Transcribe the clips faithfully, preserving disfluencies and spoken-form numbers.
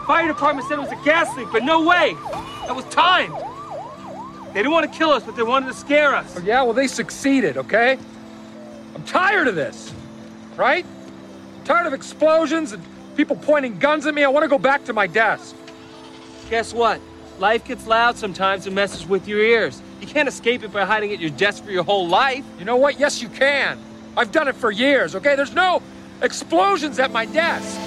fire department said it was a gas leak, but no way. That was timed. They didn't want to kill us, but they wanted to scare us. Oh, yeah, well, they succeeded, okay? I'm tired of this, right? Tired of explosions and people pointing guns at me. I want to go back to my desk. Guess what? Life gets loud sometimes and messes with your ears. You can't escape it by hiding at your desk for your whole life. You know what? Yes, you can. I've done it for years, okay? There's no explosions at my desk.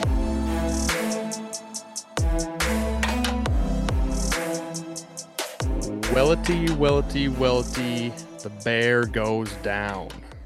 Wellity, wellity, wellity, the bear goes down.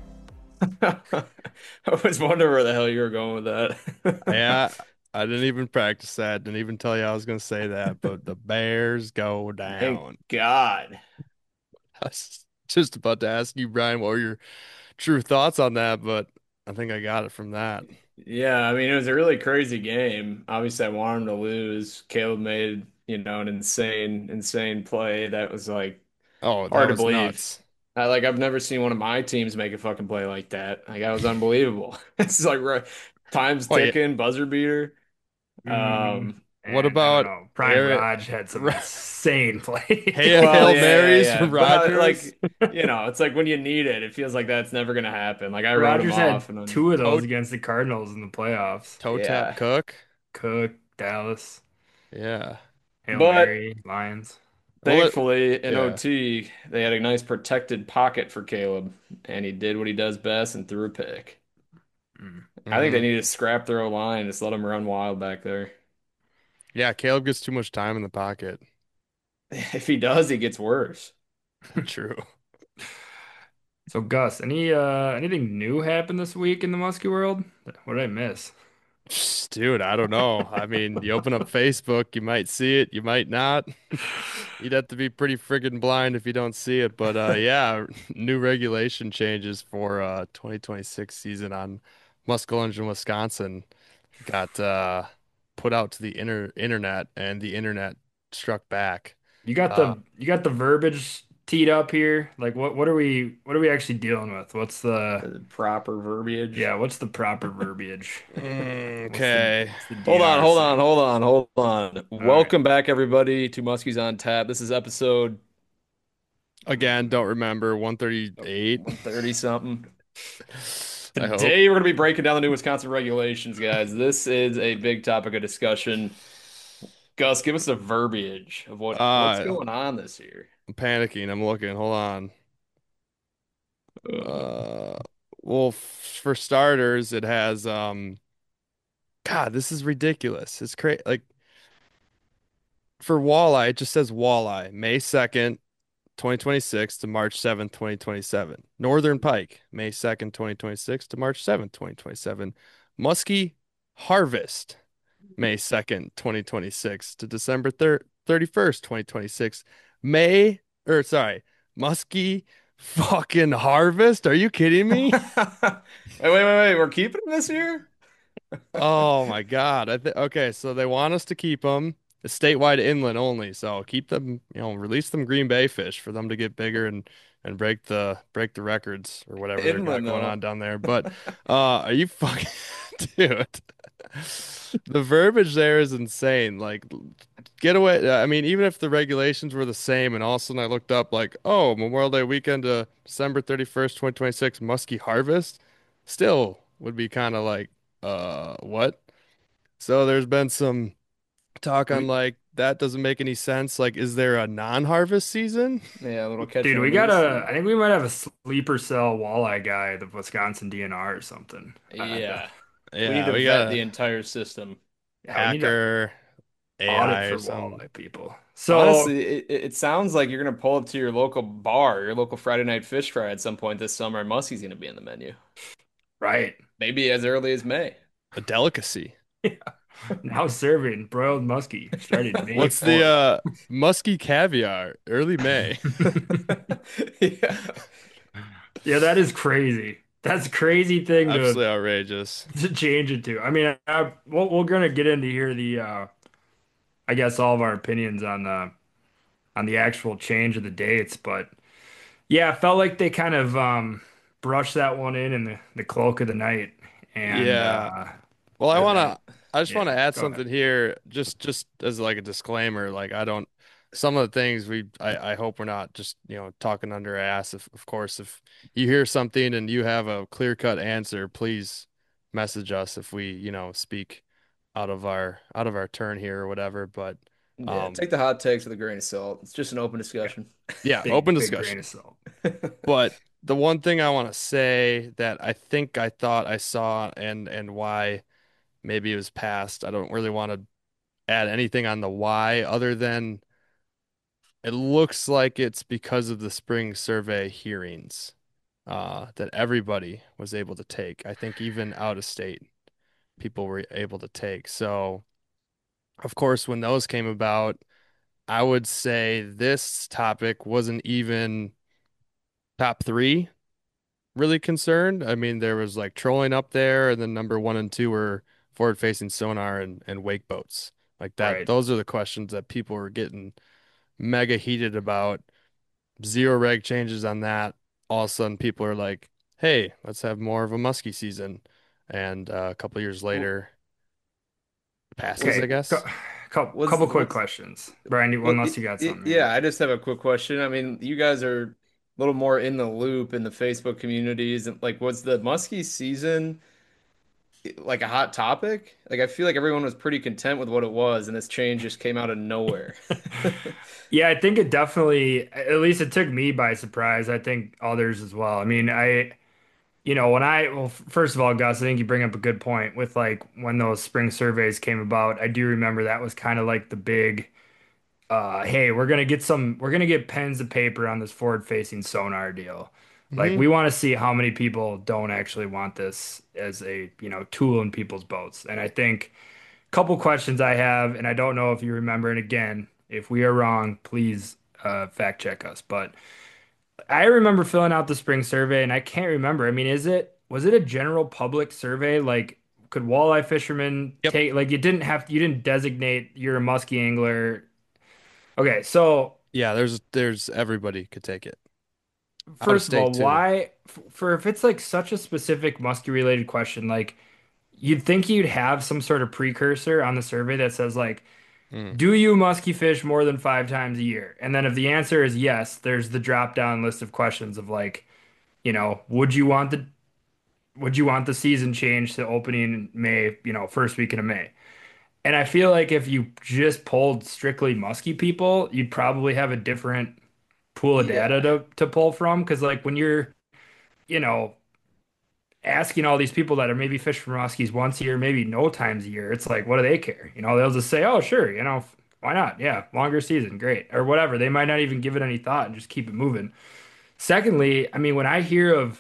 I was wondering where the hell you were going with that. Yeah, I didn't even practice that. Didn't even tell you I was going to say that, but the bears go down. Thank God. I was just about to ask you, Brian, what were your true thoughts on that, but I think I got it from that. Yeah, I mean, it was a really crazy game. Obviously, I wanted him to lose. Caleb made, you know, an insane, insane play that was like Oh, that hard to was believe. nuts. I like I've never seen one of my teams make a fucking play like that. Like that was unbelievable. It's like right, time's Oh, yeah. ticking, buzzer beater. Mm, Um, What and I about don't know. Brian Aaron- Raj had some Ra- insane plays. Hail, well, Hail yeah, Marys yeah, from yeah. But, Rodgers? like, you know, it's like when you need it, it feels like that's never gonna happen. Like I wrote him Rodgers off, had and then, two of those Oh. against the Cardinals in the playoffs. Toe yeah. tap Cook? Cook, Dallas, Yeah. Hail But Mary, Lions. Well, it- thankfully, in yeah. O T, they had a nice protected pocket for Caleb, and he did what he does best and threw a pick. Mm. I think they Mhm. need to scrap their O line, just let him run wild back there. Yeah, Caleb gets too much time in the pocket. If he does, he gets worse. True. So Gus, any uh anything new happened this week in the Muskie world? What did I miss? Dude, I don't know. I mean, you open up Facebook, you might see it, you might not. You'd have to be pretty friggin' blind if you don't see it. But uh yeah, new regulation changes for uh twenty twenty-six season on Muskelungen, Wisconsin got uh put out to the inter internet and the internet struck back. You got Uh the you got the verbiage teed up here. Like what what are we what are we actually dealing with? What's the The proper verbiage. yeah, what's the proper verbiage? mm, What's the- okay. what's the Hold on, hold D R C? on, hold on, hold on. All Welcome back, everybody, to Muskies on Tap. This is episode Again, don't remember one thirty-eight. thirty something. I hope. Today, we're going to be breaking down the new Wisconsin regulations, guys. This is a big topic of discussion. Gus, give us the verbiage of what, what's Uh, going on this year. I'm panicking. I'm looking. Hold on. Uh, well, f for starters, it has um. God, this is ridiculous. It's crazy. Like for walleye, it just says walleye, May second, twenty twenty-six to March seventh, twenty twenty-seven. Northern pike, May second, twenty twenty-six to March seventh, twenty twenty-seven. Muskie harvest, May second, twenty twenty-six to December thirty-first, twenty twenty-six. May, or sorry, muskie fucking harvest? Are you kidding me? Wait, wait, wait, wait. We're keeping them this year? Oh my God. I th okay, so they want us to keep them statewide inland only. So keep them, you know, release them Green Bay fish for them to get bigger and and break the break the records or whatever they got Inland, going though. on down there. But uh are you fucking dude? The verbiage there is insane. Like get away. I mean, even if the regulations were the same and all of a sudden I looked up like, oh, Memorial Day weekend to December thirty-first, twenty twenty-six, muskie harvest, still would be kind of like uh what? So there's been some talk on We- like that doesn't make any sense. Like, is there a non-harvest season? Yeah, a little catch Dude, and we got release. a I think we might have a sleeper cell walleye guy, the Wisconsin D N R or something. Yeah. We need Yeah, to we vet got the a entire system. Yeah, we need to hacker A I audit or for something. walleye people. So Honestly, it, it it sounds like you're gonna pull up to your local bar, your local Friday night fish fry at some point this summer, and Muskie's gonna be in the menu. right. Maybe as early as May. A delicacy. Now serving broiled muskie starting May What's the fourth. uh musky caviar? Early May. Yeah. Yeah, that is crazy. That's a crazy thing to, Absolutely outrageous. to change it to. I mean, I, we're, we're gonna get into here the uh I guess all of our opinions on the on the actual change of the dates, but yeah, I felt like they kind of um brushed that one in in the, the cloak of the night. And Yeah. uh Well, I And want then- to I just want Yeah, to add go ahead. something here, just just as like a disclaimer. Like I don't, some of the things we, I, I hope we're not just you know talking under our ass. If of course, if you hear something and you have a clear cut answer, please message us if we you know speak out of our out of our turn here or whatever. But Yeah, um, take the hot takes with a grain of salt. It's just an open Yeah, discussion. yeah, open big big grain of discussion. salt. But the one thing I want to say that I think I thought I saw and and why maybe it was passed. I don't really want to add anything on the why other than it looks like it's because of the spring survey hearings uh, that everybody was able to take. I think even out of state people were able to take. So, of course, when those came about, I would say this topic wasn't even top three really concerned. I mean, there was like trolling up there, and then number one and two were forward facing sonar and, and wake boats. Like that, Right. those are the questions that people were getting mega heated about. Zero reg changes on that. All of a sudden, people are like, "Hey, let's have more of a muskie season." And uh, a couple years Well, later, passes, I Okay, co guess. couple what's couple quick what's questions. Brian, you- Well, unless y- you got y- something here. yeah, I just have a quick question. I mean, you guys are a little more in the loop in the Facebook communities. And like, was the Muskie season like a hot topic? Like, I feel like everyone was pretty content with what it was, and this change just came out of nowhere. Yeah, I think it definitely, at least it took me by surprise. I think others as well. I mean, I, you know, when I, well, f- first of all, Gus, I think you bring up a good point with like when those spring surveys came about. I do remember that was kind of like the big, uh, hey, we're gonna get some, we're gonna get pens and paper on this forward-facing sonar deal. Like, Hmm. we want to see how many people don't actually want this as a, you know, tool in people's boats. And I think couple questions I have, and I don't know if you remember, and again, if we are wrong, please uh, fact check us. But I remember filling out the spring survey, and I can't remember. I mean, is it was it a general public survey? Like, could walleye fishermen Yep. take like you didn't have you didn't designate you're a musky angler. Okay, so Yeah, there's there's everybody could take it. Out of first of state all, too. why f- for if it's like such a specific musky related question, like you'd think you'd have some sort of precursor on the survey that says like Mm. do you musky fish more than five times a year? And then if the answer is yes, there's the drop down list of questions of like, you know, would you want the would you want the season change to opening in May, you know, first weekend of May? And I feel like if you just polled strictly musky people, you'd probably have a different pool of data Yeah. to to pull from. Because like when you're, you know, asking all these people that are maybe fish for muskies once a year, maybe no times a year, it's like, what do they care? You know, they'll just say, oh, sure, you know, why not? Yeah, longer season, great, or whatever. They might not even give it any thought and just keep it moving. Secondly, I mean, when I hear of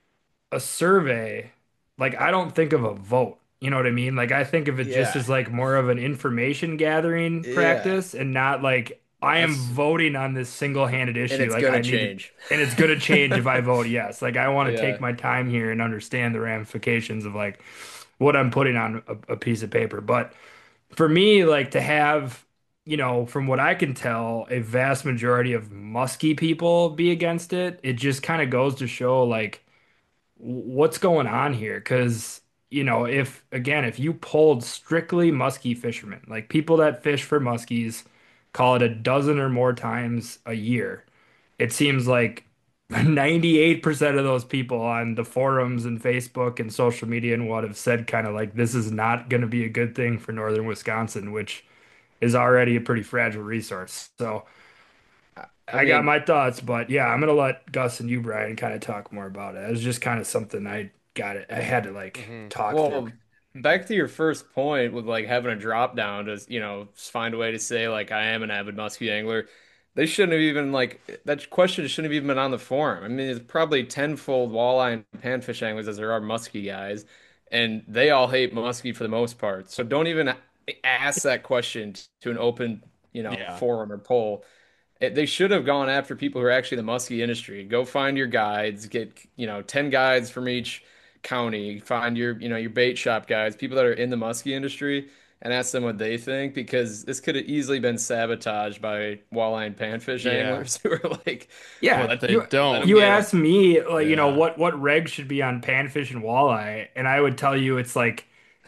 a survey, like I don't think of a vote. You know what I mean? Like I think of it just Yeah. as like more of an information gathering Yeah. practice and not like I am That's voting on this single-handed and issue. it's Like I gonna need to, change. and it's going to change if I vote yes. Like I want to take Yeah. my time here and understand the ramifications of like what I'm putting on a, a piece of paper. But for me, like to have, you know, from what I can tell, a vast majority of musky people be against it, it just kind of goes to show like what's going on here? Because, you know, if again, if you pulled strictly muskie fishermen, like people that fish for muskies, call it a dozen or more times a year, it seems like ninety-eight percent of those people on the forums and Facebook and social media and what have said kind of like this is not going to be a good thing for northern Wisconsin, which is already a pretty fragile resource. So I I I got mean, my thoughts, but yeah, I'm gonna let Gus and you, Brian, kind of talk more about it. It was just kind of something I got it. I had to like Hmm. talk through. well, back to your first point with like having a drop down to, you know, just find a way to say like I am an avid muskie angler. They shouldn't have even like that question shouldn't have even been on the forum. I mean, there's probably tenfold walleye and panfish anglers as there are muskie guys, and they all hate muskie for the most part. So don't even ask that question to an open, you know, Yeah. forum or poll. It, they should have gone after people who are actually in the muskie industry. Go find your guides, get, you know, ten guides from each county, find your, you know, your bait shop guides, people that are in the muskie industry, and ask them what they think because this could have easily been sabotaged by walleye and panfish Yeah. anglers who are like, Yeah, But let, they you let don't. them you get them. asked me like you know Yeah. what what reg should be on panfish and walleye, and I would tell you it's like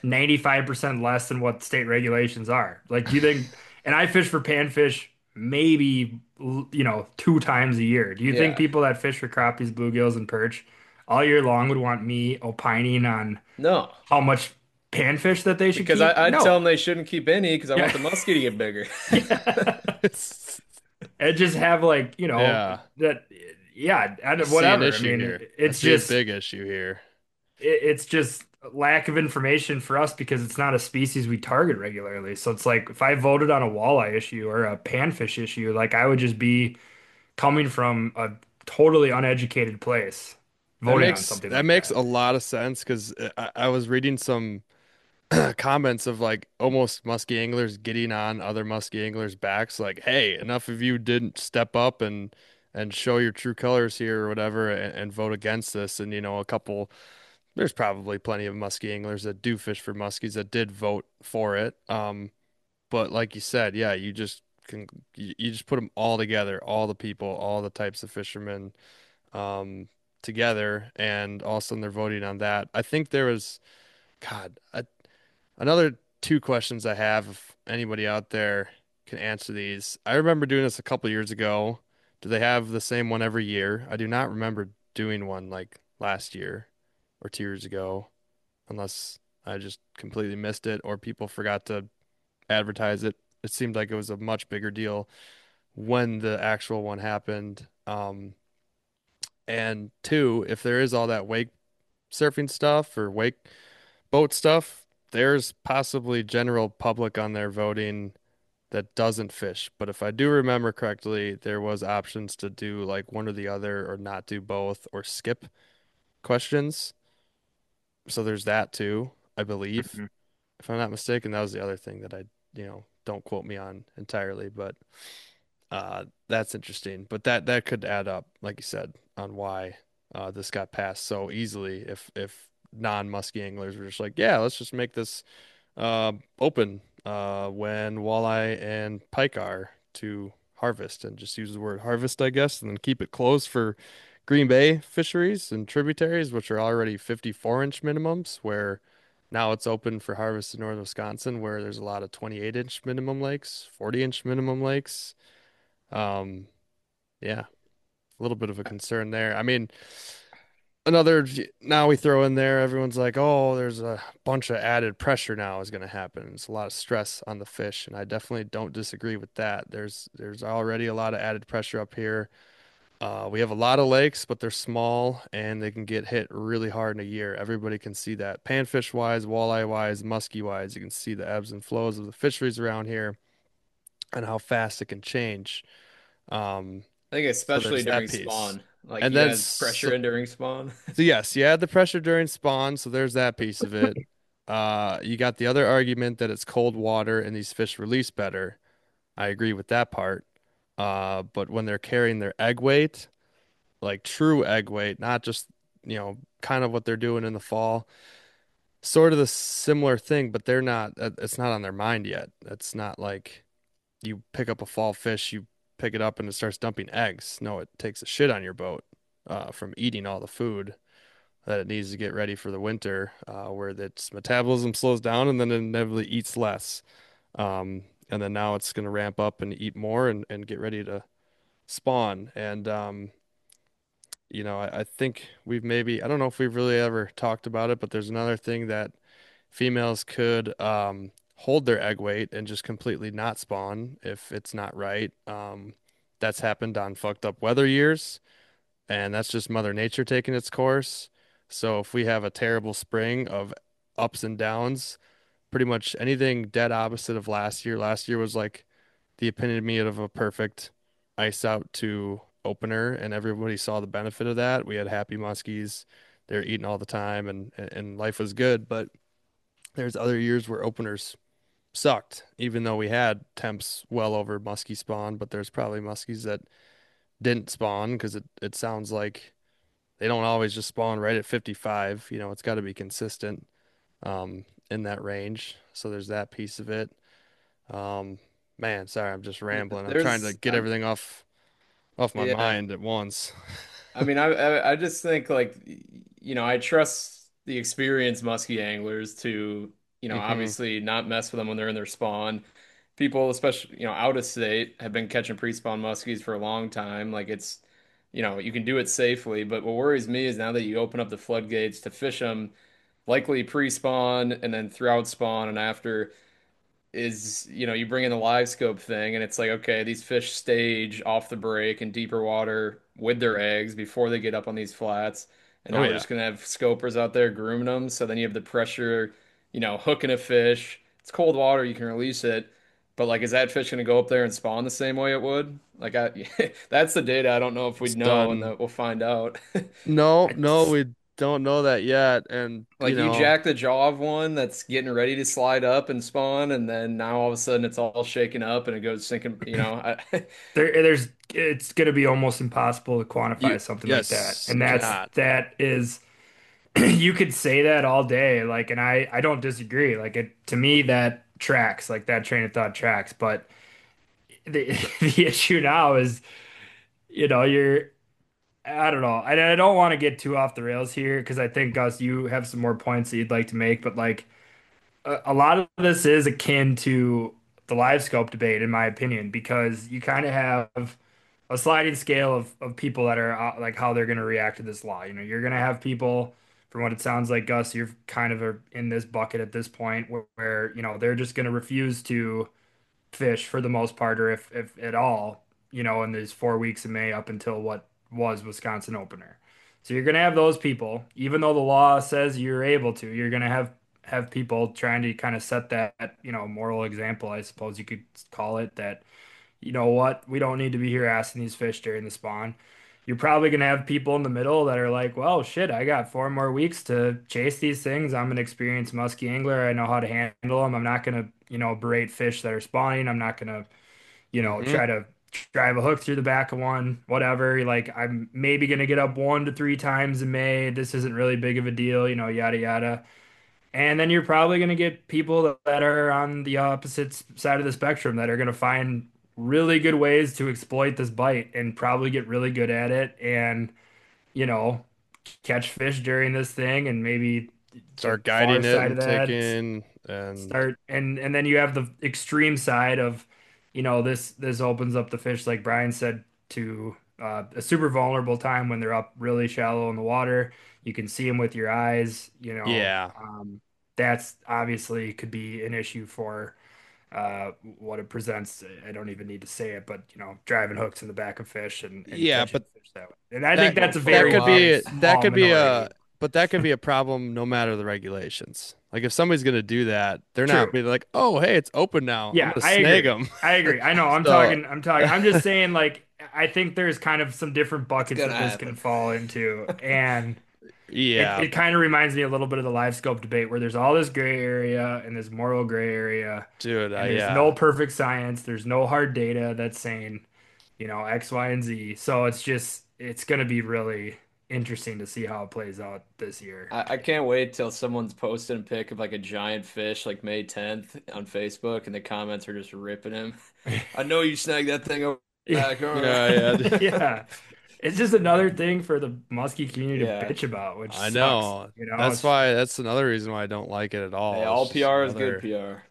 ninety-five percent less than what state regulations are. Like, do you think, and I fish for panfish maybe, you know, two times a year. Do you think Yeah. people that fish for crappies, bluegills, and perch all year long would want me opining on No. how much panfish that they should Because I, keep? I'd tell No. them they shouldn't keep any because I want Yeah. the muskie to get bigger. Yeah. It's, And just have like, you know, yeah, that, yeah, I I don't- see an whatever. I issue mean, here. I it's see a just, big issue here. it, it's just lack of information for us because it's not a species we target regularly. So it's like if I voted on a walleye issue or a panfish issue, like I would just be coming from a totally uneducated place That voting on makes something that like makes that. a lot of sense because I, I was reading some comments of like almost musky anglers getting on other musky anglers' backs, like, "Hey, enough of you didn't step up and and show your true colors here or whatever, and, and vote against this." And you know, a couple, there's probably plenty of musky anglers that do fish for muskies that did vote for it. Um, but like you said, yeah, you just can you, you just put them all together, all the people, all the types of fishermen, um, together, and all of a sudden they're voting on that. I think there was, God, I, another two questions I have, if anybody out there can answer these. I remember doing this a couple years ago. Do they have the same one every year? I do not remember doing one like last year or two years ago, unless I just completely missed it or people forgot to advertise it. It seemed like it was a much bigger deal when the actual one happened. Um, and two, if there is all that wake surfing stuff or wake boat stuff, there's possibly general public on there voting that doesn't fish. But if I do remember correctly, there was options to do like one or the other or not do both or skip questions. So there's that too, I believe. Mhm. If I'm not mistaken, that was the other thing that I, you know, don't quote me on entirely, but uh that's interesting. But that that could add up, like you said, on why uh this got passed so easily if if non-musky anglers were just like, yeah, let's just make this uh, open uh, when walleye and pike are to harvest and just use the word harvest, I guess, and then keep it closed for Green Bay fisheries and tributaries, which are already fifty-four inch minimums, where now it's open for harvest in northern Wisconsin, where there's a lot of twenty-eight inch minimum lakes, forty inch minimum lakes. Um, yeah, a little bit of a concern there. I mean, another now we throw in there, everyone's like, oh, there's a bunch of added pressure now is going to happen. It's a lot of stress on the fish, and I definitely don't disagree with that. There's there's already a lot of added pressure up here. Uh, we have a lot of lakes, but they're small and they can get hit really hard in a year. Everybody can see that. Panfish wise, walleye wise, muskie wise, you can see the ebbs and flows of the fisheries around here and how fast it can change. Um, I think so especially there's that during piece. spawn. Like And you then add pressure so, in during spawn. so yes, you had the pressure during spawn, so there's that piece of it. Uh, you got the other argument that it's cold water and these fish release better. I agree with that part. Uh, but when they're carrying their egg weight, like true egg weight, not just, you know, kind of what they're doing in the fall, sort of the similar thing, but they're not, uh, it's not on their mind yet. It's not like you pick up a fall fish, you pick it up and it starts dumping eggs. No, it takes a shit on your boat, uh, from eating all the food that it needs to get ready for the winter, uh, where its metabolism slows down and then it inevitably eats less. Um, and then now it's going to ramp up and eat more and, and get ready to spawn. And, um, you know, I, I think we've maybe, I don't know if we've really ever talked about it, but there's another thing that females could, um, hold their egg weight and just completely not spawn if it's not right. Um, that's happened on fucked up weather years, and that's just Mother Nature taking its course. So if we have a terrible spring of ups and downs, pretty much anything dead opposite of last year. Last year was like the epitome of a perfect ice out to opener, and everybody saw the benefit of that. We had happy muskies. They're eating all the time and and life was good, but there's other years where openers sucked, even though we had temps well over muskie spawn, but there's probably muskies that didn't spawn because it, it sounds like they don't always just spawn right at fifty-five. You know, it's got to be consistent um, in that range. So there's that piece of it. Um, man, sorry, I'm just rambling. I'm trying to There's, get um, everything off off my yeah. mind at once. I mean, I, I I just think like, you know, I trust the experienced musky anglers to you know, Hmm. obviously not mess with them when they're in their spawn. People, especially, you know, out of state, have been catching pre-spawn muskies for a long time. Like it's, you know, you can do it safely. But what worries me is now that you open up the floodgates to fish them, likely pre-spawn and then throughout spawn and after is, you know, you bring in the live scope thing and it's like, okay, these fish stage off the break in deeper water with their eggs before they get up on these flats. And Oh now we're yeah. just gonna have scopers out there grooming them. So then you have the pressure, you know, hooking a fish. It's cold water, you can release it. But like, is that fish gonna go up there and spawn the same way it would? Like, I, that's the data I don't know if It's we'd know, and done. that we'll find out. No, I no, just, we don't know that yet. And you Like you know, jack the jaw of one that's getting ready to slide up and spawn, and then now all of a sudden it's all shaken up and it goes sinking. You know, I, there there's it's going to be almost impossible to you quantify something like that. yes, And you that's cannot. that is you could say that all day, like, and I I don't disagree. Like it to me that tracks, like that train of thought tracks. But the the issue now is, you know, you're I don't know. And I don't want to get too off the rails here because I think Gus, you have some more points that you'd like to make, but like a, a lot of this is akin to the live scope debate, in my opinion, because you kind of have a sliding scale of, of people that are uh, like how they're going to react to this law. You know, you're going to have people, from what it sounds like, Gus, you're kind of a, in this bucket at this point where, where you know they're just going to refuse to fish for the most part, or if if at all, you know, in these four weeks of May up until what was Wisconsin opener. So you're going to have those people, even though the law says you're able to, you're going to have have people trying to kind of set that, you know, moral example, I suppose you could call it, that you know what, we don't need to be here asking these fish during the spawn. You're probably going to have people in the middle that are like, well, shit, I got four more weeks to chase these things. I'm an experienced musky angler. I know how to handle them. I'm not going to, you know, berate fish that are spawning. I'm not going to, you know, Hmm. try to drive a hook through the back of one, whatever. Like, I'm maybe going to get up one to three times in May. This isn't really big of a deal, you know, yada, yada. And then you're probably going to get people that are on the opposite s- side of the spectrum that are going to find really good ways to exploit this bite and probably get really good at it and, you know, catch fish during this thing. And maybe the Start far guiding it side of and that taking and start and and then you have the extreme side of, you know, this this opens up the fish, like Brian said, to uh, a super vulnerable time when they're up really shallow in the water. You can see them with your eyes, you know. yeah. Um, that's obviously could be an issue for uh, what it presents. I don't even need to say it, but you know, driving hooks in the back of fish and, and Yeah, catching but fish that way. And I think that that's a multiple that very, could very be lives. that small could be a minority. but that could be a problem no matter the regulations. Like if somebody's gonna do that, they're not True. be like, "Oh, hey, it's open now. I'm Yeah, gonna I snag agree. them." I agree. I know. I'm So, talking. I'm talking. I'm just saying, like, I think there's kind of some different It's buckets gonna that this can happen. fall into, and it yeah, it kind of reminds me a little bit of the live scope debate where there's all this gray area and this moral gray area, dude, uh, and there's no yeah. perfect science. There's no hard data that's saying, you know, X, Y, and Z. So it's just it's going to be really interesting to see how it plays out this year. I, I can't wait till someone's posting a pic of like a giant fish like May tenth on Facebook and the comments are just ripping him. I know you snagged that thing over the Yeah. back. Yeah, yeah. Yeah. It's just another thing for the muskie community to Yeah. bitch about, which I sucks. know. You know, That's it's why that's another reason why I don't like it at Hey, all. It's all just P R is good another P R.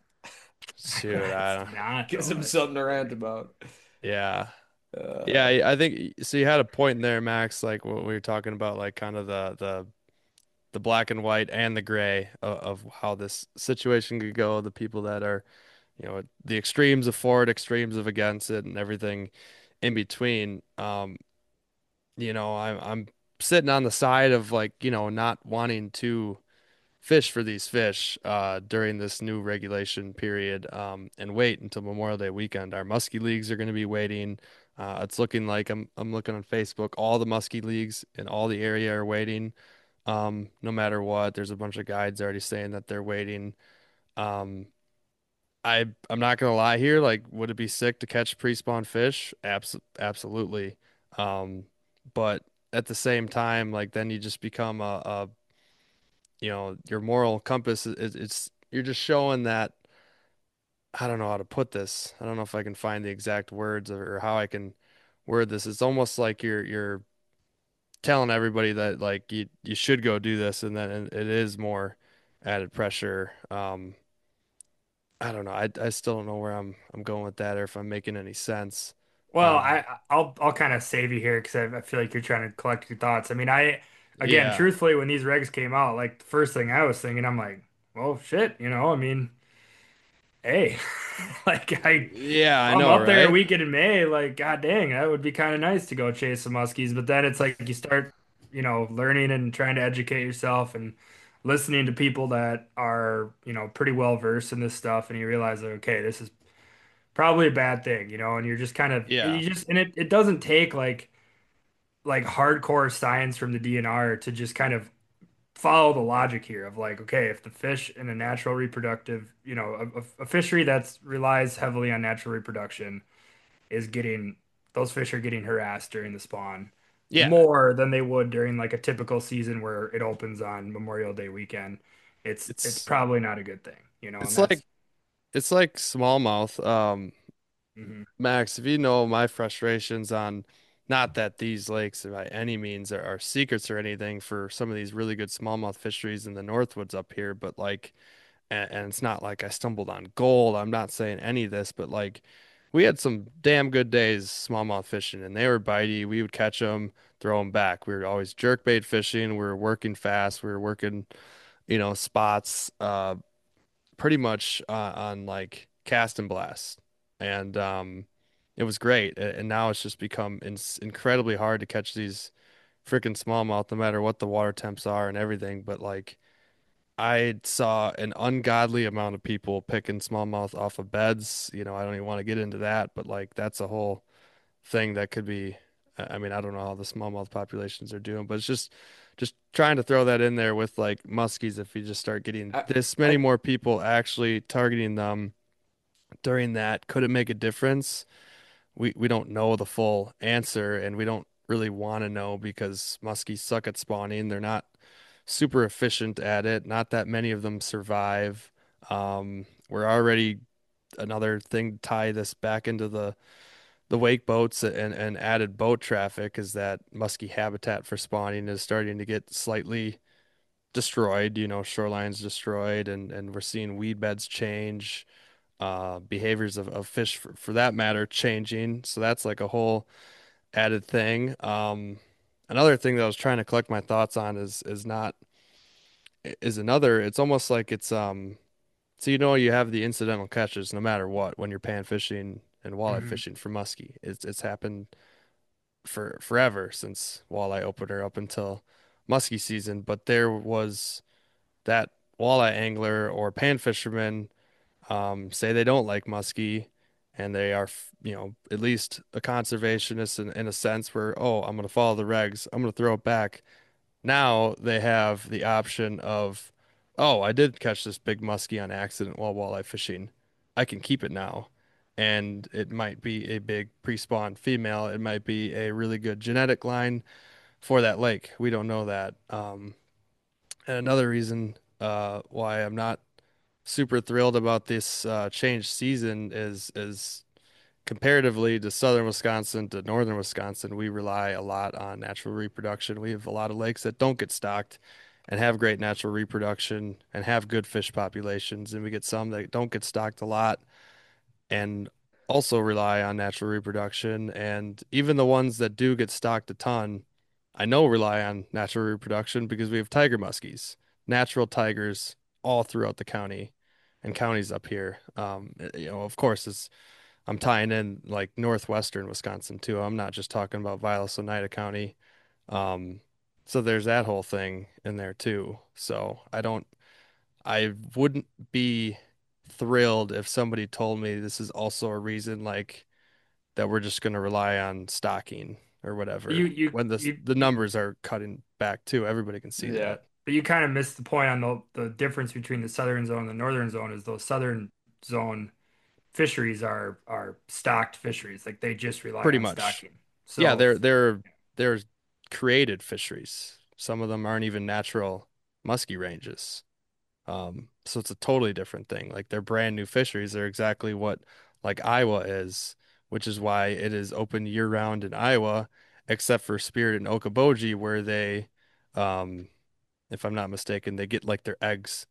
shoot, I it's don't not Gives though. him It's something to rant about. yeah. Yeah, Uh, I I think so you had a point in there, Max, like what we were talking about, like kind of the the the black and white and the gray of, of how this situation could go, the people that are, you know, the extremes of for it, extremes of against it, and everything in between. Um, you know, I'm I'm sitting on the side of like, you know, not wanting to fish for these fish uh during this new regulation period um and wait until Memorial Day weekend. Our muskie leagues are going to be waiting. Uh, it's looking like I'm I'm looking on Facebook, all the muskie leagues in all the area are waiting. Um, no matter what, there's a bunch of guides already saying that they're waiting. Um, I I'm not gonna lie here. Like, would it be sick to catch pre-spawn fish? Abs absolutely. Um, but at the same time, like then you just become a, a you know, your moral compass is it's you're just showing that I don't know how to put this. I don't know if I can find the exact words or, or how I can word this. It's almost like you're you're telling everybody that like you you should go do this and then it is more added pressure. Um, I don't know. I I still don't know where I'm I'm going with that or if I'm making any sense. Well, Um, I I'll I'll kind of save you here because I, I feel like you're trying to collect your thoughts. I mean, I again, yeah. truthfully, when these regs came out, like the first thing I was thinking, I'm like, well, shit, you know, I mean, hey, like I Yeah, I I'm know, up there a right? weekend in May, like god dang, that would be kind of nice to go chase some muskies. But then it's like you start, you know, learning and trying to educate yourself and listening to people that are, you know, pretty well versed in this stuff, and you realize that okay, this is probably a bad thing, you know, and you're just kind of Yeah. you just and it, it doesn't take like like hardcore science from the D N R to just kind of follow the logic here of like, okay, if the fish in a natural reproductive, you know, a, a fishery that's relies heavily on natural reproduction is getting those fish are getting harassed during the spawn Yeah. more than they would during like a typical season where it opens on Memorial Day weekend. It's it's It's probably not a good thing, you know, and it's like that's it's like smallmouth. Um, mhm, Max, if you know my frustrations on not that these lakes by any means are, are secrets or anything for some of these really good smallmouth fisheries in the Northwoods up here, but like and, and it's not like I stumbled on gold. I'm not saying any of this, but like we had some damn good days smallmouth fishing and they were bitey. We would catch them, throw them back. We were always jerkbait fishing. We were working fast. We were working, you know, spots, uh, pretty much uh, on like cast and blast. And um, it was great. A- And now it's just become in incredibly hard to catch these freaking smallmouth, no matter what the water temps are and everything. But like, I saw an ungodly amount of people picking smallmouth off of beds. You know, I don't even want to get into that, but like that's a whole thing that could be. I I mean, I don't know how the smallmouth populations are doing, but it's just just trying to throw that in there with like muskies. If you just start getting I, this many I more people actually targeting them during that, could it make a difference? We we don't know the full answer, and we don't really want to know because muskies suck at spawning. They're not super efficient at it. Not that many of them survive. Um, we're already another thing to tie this back into the the wake boats and and added boat traffic is that muskie habitat for spawning is starting to get slightly destroyed. You know, shorelines destroyed, and and we're seeing weed beds change. Uh, behaviors of, of fish for, for that matter changing. So that's like a whole added thing. Um, another thing that I was trying to collect my thoughts on is is not is another. It's almost like it's um. So you know you have the incidental catches no matter what when you're pan fishing and walleye mhm. fishing for muskie. It's it's happened for forever since walleye opener up until muskie season. But there was that walleye angler or pan fisherman um, say they don't like muskie and they are, f- you know, at least a conservationist in, in a sense where, oh, I'm going to follow the regs. I'm going to throw it back. Now they have the option of, oh, I did catch this big muskie on accident while walleye fishing. I can keep it now. And it might be a big pre-spawn female. It might be a really good genetic line for that lake. We don't know that. Um, and another reason uh, why I'm not super thrilled about this uh, changed season is is comparatively to southern Wisconsin to northern Wisconsin, we rely a lot on natural reproduction. We have a lot of lakes that don't get stocked and have great natural reproduction and have good fish populations, and we get some that don't get stocked a lot and also rely on natural reproduction. And even the ones that do get stocked a ton, I know rely on natural reproduction because we have tiger muskies, natural tigers all throughout the county and counties up here. Um, eh, you know, of course, it's I'm tying in like northwestern Wisconsin too. I'm not just talking about Vilas Oneida County. Um, so there's that whole thing in there too. So I don't I wouldn't be thrilled if somebody told me this is also a reason like that we're just going to rely on stocking or You whatever you when the you the numbers are cutting back too. Everybody can see yeah, that. but you kind of missed the point on the the difference between the southern zone and the northern zone is those southern zone fisheries are are stocked fisheries. Like they just rely Pretty on much. stocking. Yeah, So they're they're they're created fisheries. Some of them aren't even natural musky ranges. Um, so it's a totally different thing. Like they're brand new fisheries. They're exactly what like Iowa is, which is why it is open year round in Iowa, except for Spirit and Okoboji, where they, um, if I'm not mistaken, they get like their eggs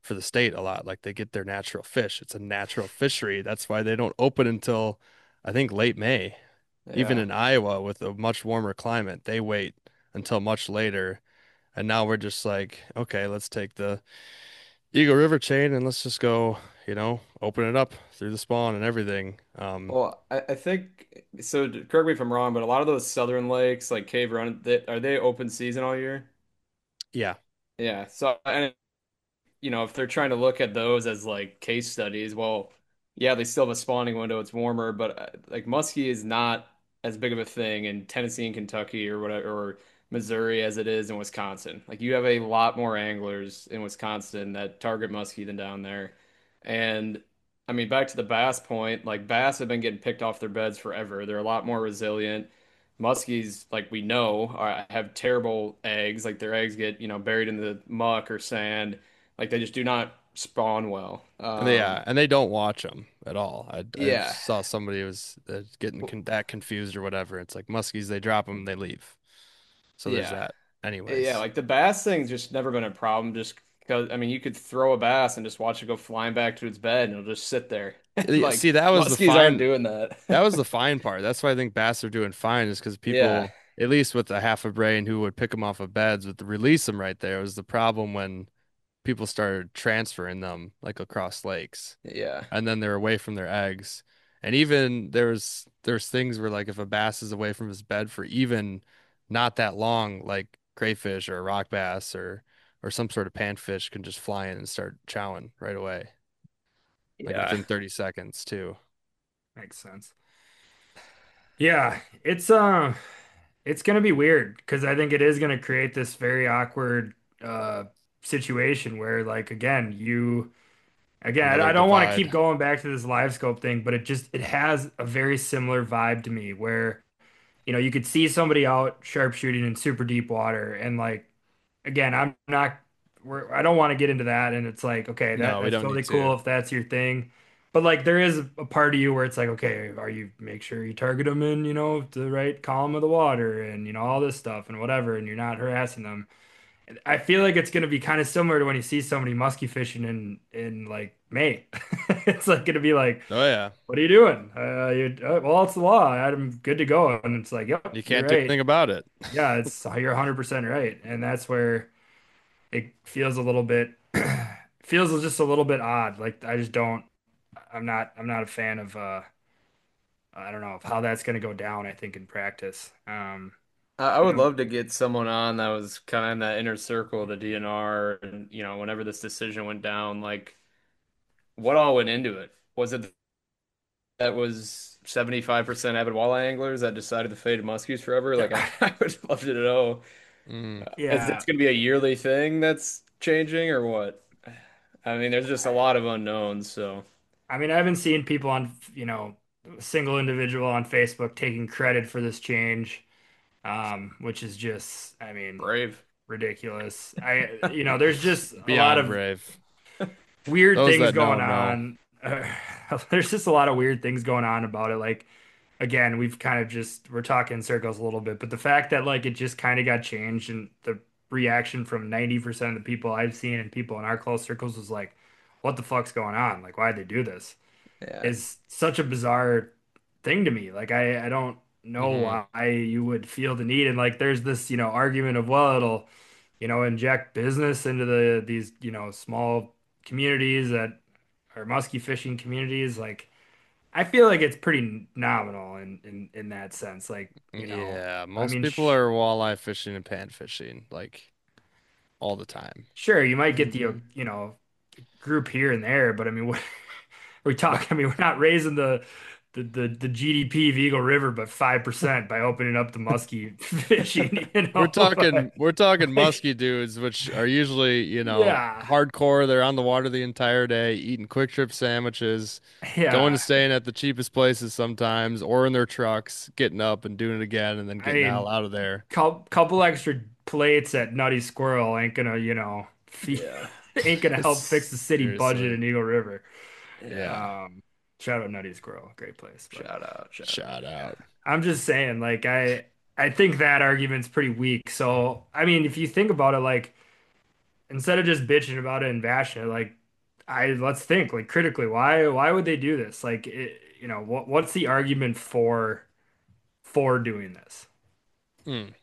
for the state a lot. Like they get their natural fish. It's a natural fishery. That's why they don't open until I think late May. Even Yeah. in Iowa with a much warmer climate, they wait until much later. And now we're just like, okay, let's take the Eagle River chain and let's just go, you know, open it up through the spawn and everything. Um, Well, I, I think so. Correct me if I'm wrong, but a lot of those southern lakes, like Cave Run, they, are they open season all year? yeah. Yeah. So, and you know, if they're trying to look at those as like case studies, well, yeah, they still have a spawning window. It's warmer, but uh, like muskie is not as big of a thing in Tennessee and Kentucky or whatever, or Missouri as it is in Wisconsin. Like you have a lot more anglers in Wisconsin that target muskie than down there. And I mean, back to the bass point, like bass have been getting picked off their beds forever. They're a lot more resilient. Muskies, like we know, are, have terrible eggs. Like their eggs get, you know, buried in the muck or sand. Like they just do not spawn well. And they, Um, yeah, and they don't watch them at all. I, I yeah, saw somebody was uh, getting con that confused or whatever. It's like muskies, they drop them, they leave. So there's yeah, that. yeah. Anyways, Like the bass thing's just never been a problem. Just because I mean, you could throw a bass and just watch it go flying back to its bed, and it'll just sit there. Yeah, Like see, that was the muskies aren't fine. doing that. That was the fine part. That's why I think bass are doing fine is because Yeah, people, at least with a half a brain who would pick them off of beds, would release them right there. It was the problem when people started transferring them like across lakes, yeah, and then they're away from their eggs. And even there's there's things where like if a bass is away from his bed for even not that long, like crayfish or a rock bass or or some sort of panfish can just fly in and start chowing right away, like yeah. within thirty seconds too. Makes sense. Yeah, it's uh it's gonna be weird because I think it is gonna create this very awkward uh situation where like again you again I Another I don't want to keep divide. going back to this live scope thing, but it just it has a very similar vibe to me where you know you could see somebody out sharpshooting in super deep water and like again, I'm not, we're, I don't want to get into that. And it's like, okay, that No, we that's don't totally need cool to. if that's your thing. But like, there is a part of you where it's like, okay, are you make sure you target them in, you know, the right column of the water and, you know, all this stuff and whatever, and you're not harassing them. I feel like it's going to be kind of similar to when you see somebody musky fishing in, in like May. It's like going to be like, Oh yeah. what are you doing? Uh, you, uh, well, it's the law. I'm good to go. And it's like, yep, You you're can't do right. anything about it. Yeah, it's you're one hundred percent right. And that's where it feels a little bit feels just a little bit odd. Like I just don't I'm not I'm not a fan of uh I don't know of how that's going to go down, I think in practice. Um I, I you would know, love to get someone on that was kind of in that inner circle of the D N R, and you know, whenever this decision went down, like what all went into it? Was it that was seventy-five percent avid walleye anglers that decided to fade muskies forever? Like I, I would love to know. Mm. Uh, Is yeah. this going to be a yearly thing that's changing or what? I mean, there's just a lot of unknowns, so I mean, I haven't seen people on, you know, a single individual on Facebook taking credit for this change, um, which is just, I mean, brave. ridiculous. I, you know, there's just a lot Beyond of brave. weird Those things that going know know. on. Uh, there's just a lot of weird things going on about it. Like, again, we've kind of just we're talking in circles a little bit, but the fact that like it just kind of got changed and the reaction from ninety percent of the people I've seen and people in our close circles was like, what the fuck's going on? Like, why'd they do this? Yeah. Is such a bizarre thing to me. Like, I I don't Hmm. know why you would feel the need and like there's this, you know, argument of well, it'll, you know, inject business into the these, you know, small communities that are musky fishing communities. Like, I feel like it's pretty nominal in in in that sense. Like, you know, Yeah, I most mean, people sh are walleye fishing and pan fishing like all the time. sure, you might get the, uh, Mhm. you know, group here and there, but I mean, what we talk, I mean, we're not raising the the the, the G D P of Eagle River but five percent by opening up the muskie fishing, you We're know. talking we're talking Like, musky dudes, which are usually, you know, yeah. hardcore. They're on the water the entire day, eating quick trip sandwiches, going and Yeah. staying at the cheapest places sometimes, or in their trucks, getting up and doing it again, and then I getting the hell mean, out of there. couple couple extra plates at Nutty Squirrel ain't gonna, you know, feed, Yeah. ain't gonna help fix the city budget Seriously. in Eagle River. Yeah. Yeah. Um, shout out Nutty Squirrel, great place. But Shout out, shout out. Shout Yeah. out. I'm just saying, like I I think that argument's pretty weak. So I mean, if you think about it, like instead of just bitching about it and bashing it, like I let's think like critically. Why why would they do this? Like it, you know, what what's the argument for for doing this? Hmm.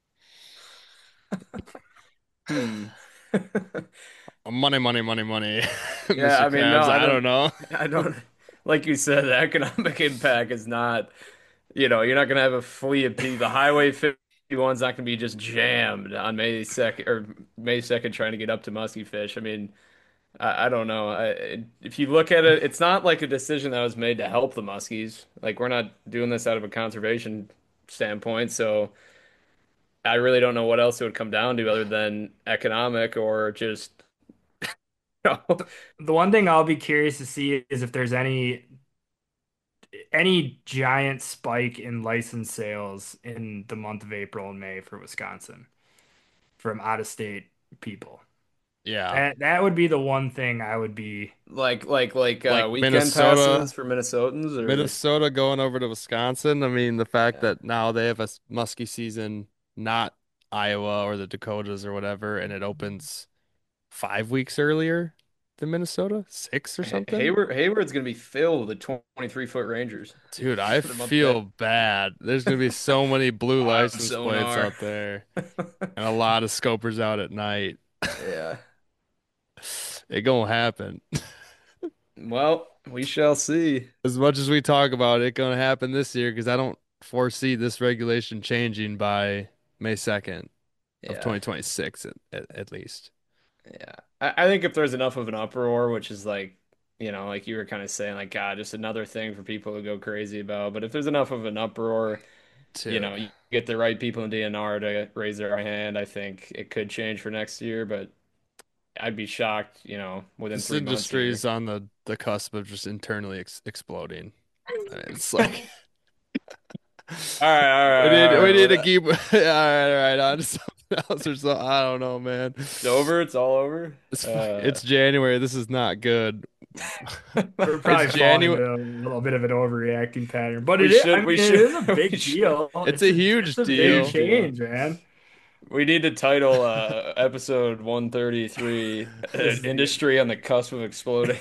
Hmm. Money, money, money, money. Yeah, mister I mean, no, Krabs, I I don't don't, know. I don't, like you said, the economic impact is not, you know, you're not going to have a fleet of people. The Highway fifty-one's not going to be just jammed on May second or May second trying to get up to Muskie Fish. I mean, I, I don't know. I, if you look at it, it's not like a decision that was made to help the Muskies. Like, we're not doing this out of a conservation standpoint, so I really don't know what else it would come down to other than economic or just, you know. The one thing I'll be curious to see is if there's any any giant spike in license sales in the month of April and May for Wisconsin from out of state people. Yeah. That that would be the one thing I would be. Like like like uh Like weekend passes Minnesota, for Minnesotans or Minnesota going over to Wisconsin. I mean, the fact yeah. that now they have a s- muskie season, not Iowa or the Dakotas or whatever, and it opens five weeks earlier than Minnesota, six or Hay- something. Hayward Hayward's gonna be filled with twenty-three foot Rangers Dude, I for the month of April. feel bad. There's gonna be so many blue Wild license plates sonar. out there and a lot of scopers out at night. Yeah. It gonna happen. Well, we shall see. As much as we talk about it gonna happen this year, because I don't foresee this regulation changing by May second of Yeah. twenty twenty-six at, at, at least. Yeah. I, I think if there's enough of an uproar, which is like, you know, like you were kind of saying, like, God, just another thing for people to go crazy about. But if there's enough of an uproar, you Too. know, you get the right people in D N R to raise their hand, I think it could change for next year. But I'd be shocked, you know, within This three months industry here. is on the, the cusp of just internally ex exploding. I mean, it's like All right, all we right, need all we right. need Well, to that- keep all right, all right, on to something else or something. I don't know, man. it's over. It's all over. It's fu- Uh, it's January. This is not good. We're It's probably falling January. into a little bit of an overreacting pattern, but we it is, I should, mean, we it should, is a we big should. deal. It's It's a a, huge it's a big deal. Huge deal. change, man. We need to title uh, episode one thirty-three uh, This is the, Industry on the Cusp of Exploding.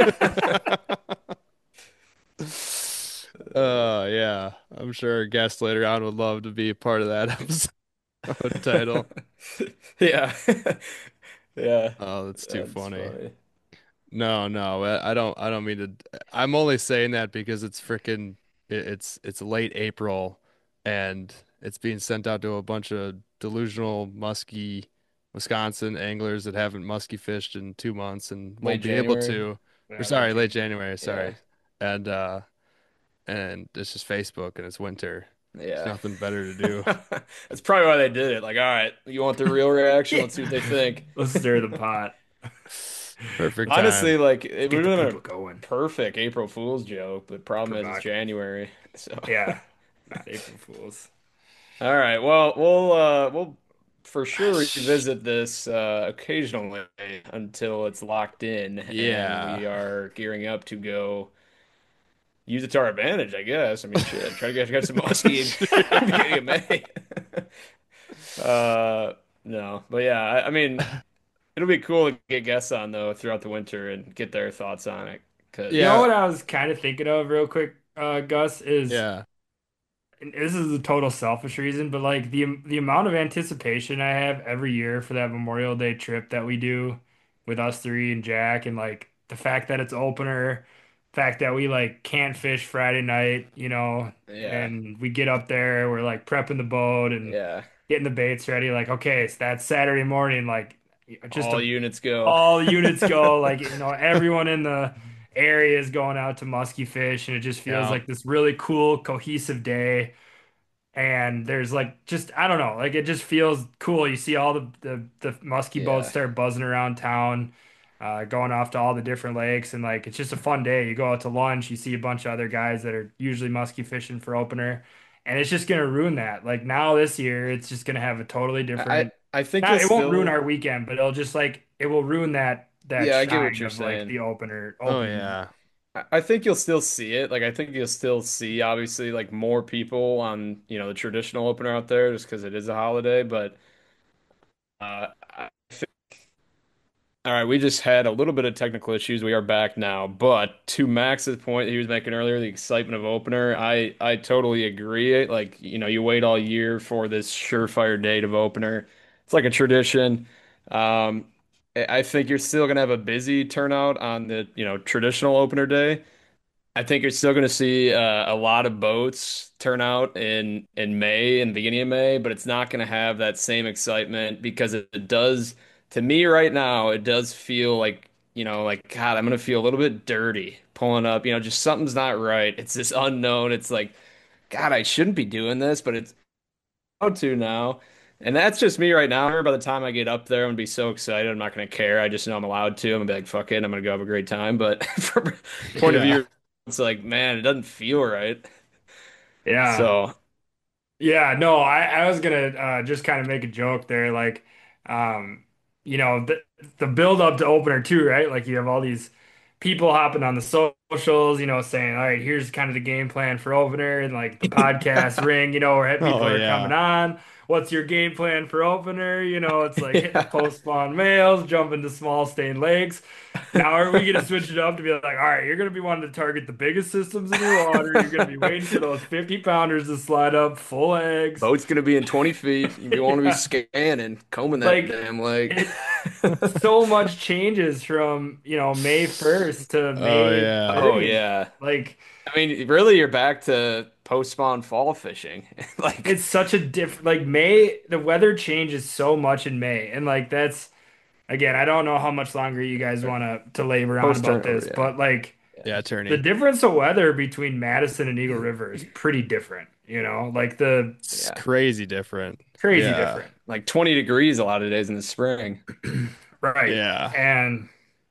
Uh, yeah. I'm sure our guest later on would love to be a part of that episode title. Yeah. Yeah. Oh, that's too That's funny. funny. No, no, I I don't I don't mean to I'm only saying that because it's freaking it, it's it's late April and it's being sent out to a bunch of delusional musky Wisconsin anglers that haven't musky fished in two months and Late won't be able January. to. Or yeah, late sorry, late January. January, Yeah. sorry. And uh and it's just Facebook and it's winter. There's Yeah. nothing better to do. That's probably why they did it. Like, all right, you want the real reaction? Yeah. Let's see what they think. Let's stir the pot. Perfect Honestly, time. like it Get would the have been people a going. perfect April Fool's joke, but problem is it's Provocative. January. So, Yeah, not April Fools. all right. Well, we'll uh we'll for sure revisit this uh occasionally until it's locked in and Yeah. we are gearing up to go use it to our advantage, I guess. I mean, shit, try to get, get some muskie in beginning of May. Uh, no, but yeah, I, I mean, it'll be cool to get guests on though throughout the winter and get their thoughts on it. You know Yeah. Because what I was kind of thinking of real quick, uh, Gus, is Yeah. and this is a total selfish reason, but like the the amount of anticipation I have every year for that Memorial Day trip that we do with us three and Jack, and like the fact that it's opener, fact that we like can't fish Friday night, you know, yeah, and we get up there, we're like prepping the boat and yeah, getting the baits ready, like okay, so that's Saturday morning, like just all a, units go. all units go, like you know, everyone in the area is going out to musky fish, and it just feels Yeah. like this really cool, cohesive day. And there's like just I don't know, like it just feels cool. You see all the the, the musky boats Yeah, start buzzing around town, uh, going off to all the different lakes, and like it's just a fun day. You go out to lunch, you see a bunch of other guys that are usually musky fishing for opener, and it's just gonna ruin that. Like now this year, it's just gonna have a totally I different. I think you'll Not, it won't ruin still. our weekend, but it'll just like it will ruin that that Yeah, I get what shine you're of like saying. the opener Oh opening. yeah. I I think you'll still see it. Like I think you'll still see obviously like more people on, you know, the traditional opener out there just because it is a holiday, but uh All right, we just had a little bit of technical issues. We are back now, but to Max's point that he was making earlier, the excitement of opener, I I totally agree. Like, you know, you wait all year for this surefire date of opener. It's like a tradition. Um, I I think you're still gonna have a busy turnout on the, you know, traditional opener day. I think you're still going to see uh, a lot of boats turn out in in May and the beginning of May, but it's not going to have that same excitement because it, it does, to me right now, it does feel like, you know, like God, I'm going to feel a little bit dirty pulling up, you know, just something's not right. It's this unknown. It's like, God, I shouldn't be doing this, but it's how to now. And that's just me right now. By the time I get up there, I'm gonna be so excited. I'm not gonna care. I just know I'm allowed to. I'm gonna be like, fuck it, I'm gonna go have a great time. But from a point of Yeah. view, it's like, man, it doesn't feel right. Yeah. So, Yeah, no, I, I was gonna uh, just kind of make a joke there, like, um, you know, the the build up to opener two, right? Like you have all these people hopping on the socials, you know, saying, all right, here's kind of the game plan for opener, and like the podcast ring, you know, where Oh people are yeah. coming on. What's your game plan for opener? You know, it's like hitting the yeah. post spawn males, jumping to small stained lakes. Now, are we going to switch it up to be like, all right, you're going to be wanting to target the biggest systems in your water. You're going to be waiting for those fifty pounders to slide up full eggs. Boat's gonna be in twenty feet. You want to be Yeah. scanning, combing that Like damn leg. it, so much changes from, you know, May first to Oh May yeah. Oh thirtieth. yeah. Like I mean, really, you're back to post-spawn fall fishing. Like it's such a diff like May, the weather changes so much in May. And like that's again, I don't know how much longer you guys want to to labor on about post-turnover, this, yeah. but like Yeah, the Turney. difference of weather between Madison and Eagle River is pretty different, you know, like the It's Yeah. crazy different. crazy Yeah. different. Like twenty degrees a lot of days in the spring. Right. Yeah. And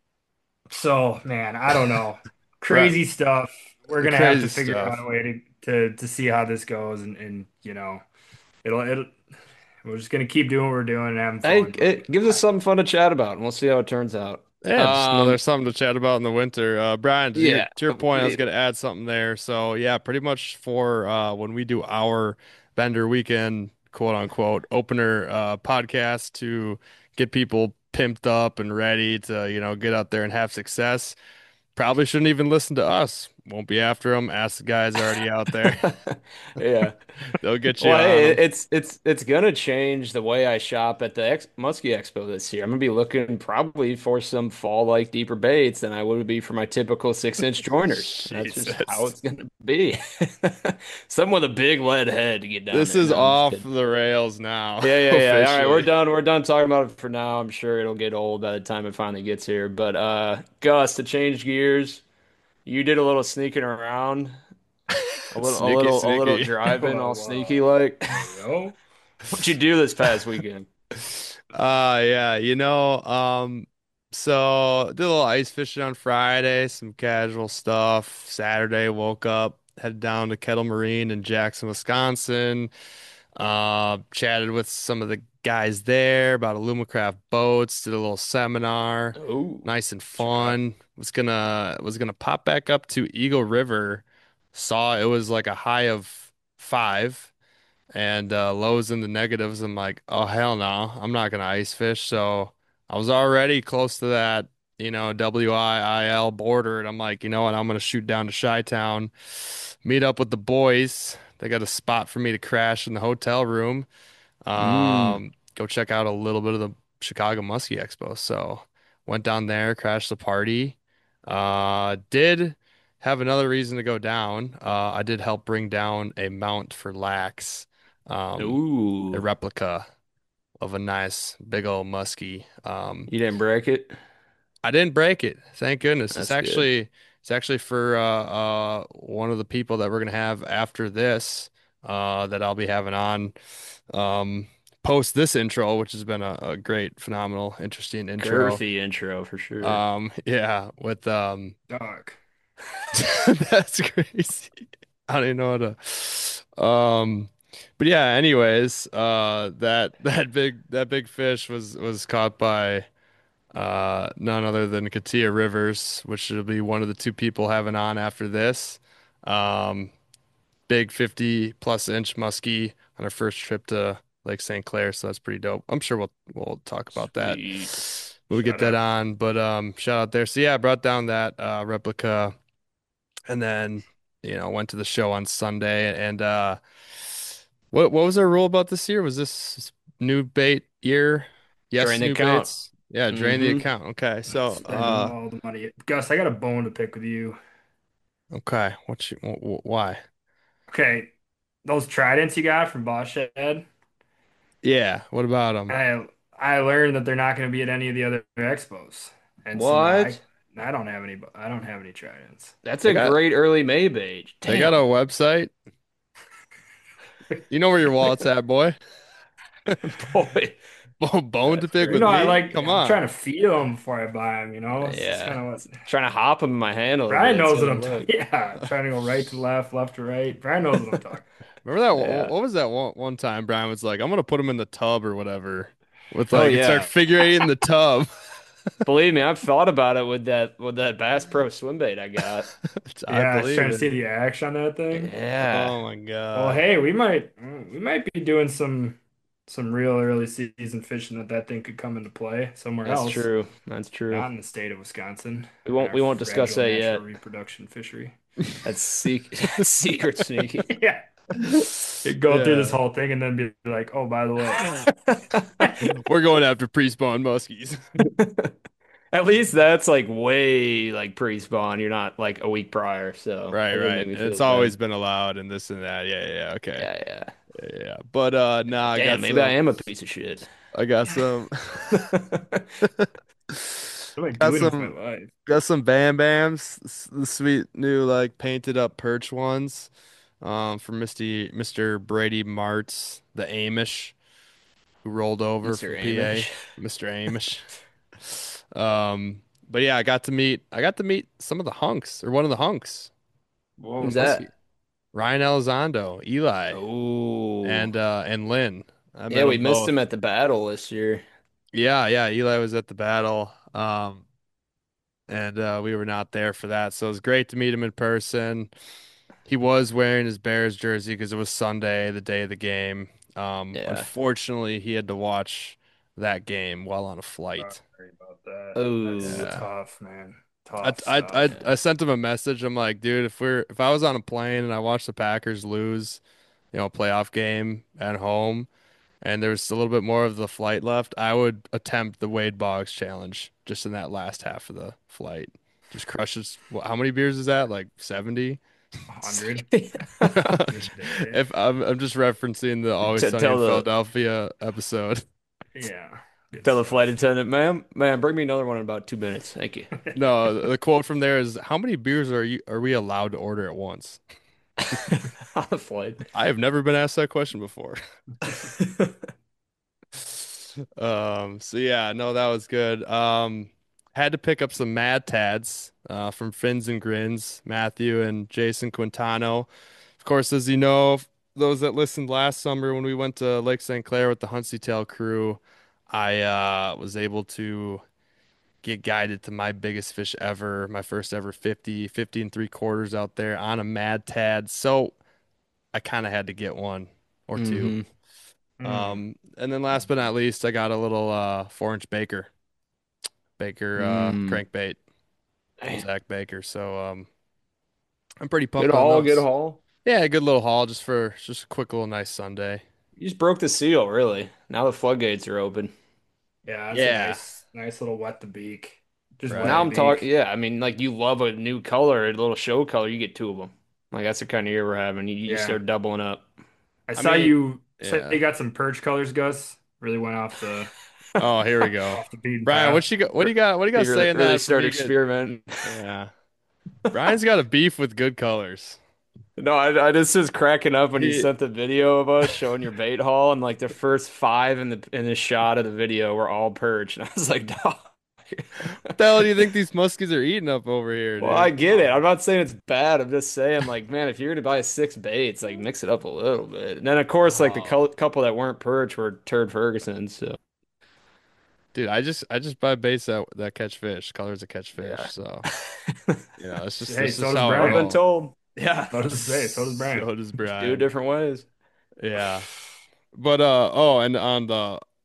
so, man, I don't know. Right. Crazy stuff. We're gonna have Crazy to figure out stuff. a way to to to see how this goes and and you know, it'll it'll we're just gonna keep doing what we're doing and having Hey, fun. it gives us But something fun to chat about, and we'll see how it turns out. Yeah, just another Um, something to chat about in the winter. Uh, Brian, to your yeah, to your point, I was gonna add something there. So yeah, pretty much for uh when we do our vendor weekend, quote unquote, opener uh podcast to get people pimped up and ready to, you know, get out there and have success. Probably shouldn't even listen to us. Won't be after them. Ask the guys already out there. yeah. They'll get you Well, on hey, them. it's it's it's gonna change the way I shop at the Ex Muskie Expo this year. I'm gonna be looking probably for some fall-like deeper baits than I would be for my typical six-inch joiners. That's just how Jesus. it's gonna be. Something with a big lead head to get down This there. is No, I'm just off kidding. the rails now, Yeah, yeah, yeah. All right, we're officially. done. We're done talking about it for now. I'm sure it'll get old by the time it finally gets here. But uh Gus, to change gears, you did a little sneaking around, a little, a Sneaky, little, a little sneaky. driving, whoa, all sneaky whoa. like. There we go. What'd you do this past weekend? Uh yeah, you know, um so did a little ice fishing on Friday, some casual stuff. Saturday woke up, headed down to Kettle Marine in Jackson, Wisconsin. Uh chatted with some of the guys there about Alumacraft boats, did a little seminar. Oh, Nice and try. fun. Was gonna was gonna pop back up to Eagle River. Saw it was like a high of five and uh, lows in the negatives. I'm like, oh hell no, I'm not gonna ice fish. So I was already close to that, you know, W I I L border, and I'm like, you know what, I'm gonna shoot down to Chi-Town, meet up with the boys. They got a spot for me to crash in the hotel room. Mm. Um, go check out a little bit of the Chicago Muskie Expo. So went down there, crashed the party. Uh, did have another reason to go down. Uh, I did help bring down a mount for Lax, um, a Ooh. replica of a nice big old muskie. Um, You didn't break it? I didn't break it, thank goodness. It's That's good. actually it's actually for uh, uh, one of the people that we're gonna have after this, uh, that I'll be having on, um, post this intro, which has been a, a great, phenomenal, interesting intro. Girthy intro for sure. Um, yeah, with um, Dog. that's crazy. I don't even know how to. Um, but yeah. Anyways, uh, that that big that big fish was was caught by uh none other than Katia Rivers, which will be one of the two people having on after this. Um, big fifty plus inch muskie on our first trip to Lake Saint Clair, so that's pretty dope. I'm sure we'll we'll talk about that Sweet. we'll get Shout that out. on. But um, shout out there. So yeah, I brought down that uh, replica, and then you know went to the show on Sunday. And uh, what what was our rule about this year? Was this new bait year? Drain Yes, the new count. baits. Yeah, drain the Hmm. account. Okay, so Spending uh, all the money. Gus, I got a bone to pick with you. okay, what you wh wh- why? Okay, those tridents you got from Boss Shed, Yeah, what about them? I I learned that they're not going to be at any of the other expos. And so now I What? I don't have any I don't have any tridents. That's They a got great early May bait. they got a Damn. website. You know where your wallet's at, boy. Boy, Bone to that's pick You with know, great. I me? like Come I'm on. trying to feel them before I buy them, you know? It's just kind Yeah. of what Trying to hop him in my hand a little Brian bit. knows See what how I'm they talking. look. Yeah, trying to go right to left, left to right. Brian knows what I'm talking. Remember that one- Yeah. what was that one one time Brian was like, I'm gonna put him in the tub or whatever. With Oh like it's start yeah. figure eight in the tub. Believe me, I've thought about it with that with that Bass Pro swim bait I got. I Yeah, I was trying believe to see it. the action on that thing. Yeah. Oh my Well, God. hey, we might we might be doing some some real early season fishing that that thing could come into play somewhere That's else, true. That's true. not in the state of Wisconsin We and won't our we won't discuss fragile that natural yet. reproduction fishery. That's secret secret sneaky. Yeah, you go through this Yeah. whole thing and then be like, oh, by the way, We're going after pre-spawn muskies. At least that's like way like pre-spawn. You're not like a week prior, so Right, that doesn't right. make me feel It's as bad. always been allowed and this and that. Yeah, yeah, yeah. Okay. Yeah, yeah. Yeah, yeah. But uh nah, I Damn, got maybe I some am a piece of shit. I got some what am I got doing with my some life? got some Bam Bams, s- the sweet new like painted up perch ones, um, from Misty Mister Brady Martz, the Amish, who rolled over mister from P A, Amish. Mister Amish. Um, but yeah, I got to meet I got to meet some of the hunks or one of the hunks, Whoa, Who's Muskie, that? Ryan Elizondo, Eli, Oh. and uh and Lynn. I met Yeah, we them missed both. him at the battle this year. Yeah, yeah. Eli was at the battle. Um, and uh, we were not there for that. So it was great to meet him in person. He was wearing his Bears jersey because it was Sunday, the day of the game. Um, Yeah. unfortunately, he had to watch that game while on a flight. sorry about that. That's Oh. Yeah. tough, man. I, Tough I, I, stuff. I Yeah. sent him a message. I'm like, dude, if we're if I was on a plane and I watched the Packers lose, you know, playoff game at home, and there's a little bit more of the flight left, I would attempt the Wade Boggs challenge just in that last half of the flight. Just crushes. Wh- How many beers is that? Like seventy? A hundred. If I'm, I'm just referencing the Always To Sunny in tell the Philadelphia episode. Yeah. Good tell the flight stuff. attendant, ma'am, man, bring me another one in about two minutes. Thank you. No, the quote from there is, "How many beers are you are we allowed to order at once?" On the flight. I have never been asked that question before. Um, so yeah, no, that was good. Um, had to pick up some Mad Tads uh, from Fins and Grins, Matthew and Jason Quintano. Of course, as you know, those that listened last summer when we went to Lake Saint Clair with the Huntsy Tail crew, I uh, was able to get guided to my biggest fish ever, my first ever fifty, fifty and three quarters out there on a Mad Tad. So I kind of had to get one or two. Hmm. Mm. Um, and then last but not least, I got a little uh four inch Baker, Baker uh Mm. crankbait from Man. Zach Baker. So um I'm pretty Good pumped on haul, good those. haul. Yeah, a good little haul just for just a quick little nice Sunday. You just broke the seal, really. Now the floodgates are open. Yeah, that's a Yeah, nice, nice little wet the beak. Just wet right. Now the I'm talking, beak. yeah, I mean, like you love a new color, a little show color, you get two of them. Like that's the kind of year we're having. You, you Yeah. start doubling up. I I saw mean, you say yeah. you got some perch colors, Gus. Really went off the Oh, here we go. off the beaten Brian, path. what you got? What do you got? What do you got You really, saying really that for start me? Get, experimenting. yeah, Brian's got a beef with good colors. No, I, I just was cracking up when you He, sent the video of us showing your bait haul, and like the first five in the in the shot of the video were all perch, and I was like, no. what the hell do you think these muskies are eating up over here, Well, I dude? get it. I'm not saying it's bad. I'm just saying, like, man, if you're gonna buy six baits, like, mix it up a little bit. And then, of course, like the Oh, cou- couple that weren't perch were Turd Ferguson. So, dude, I just I just buy baits that that catch fish, colors that catch fish. yeah. So you know, it's just Hey, this so is does how I I've Brian. been roll. told. Yeah. So does Hey, so does Brian. So does Just do it Brian. different ways. Yeah, but uh oh, and on the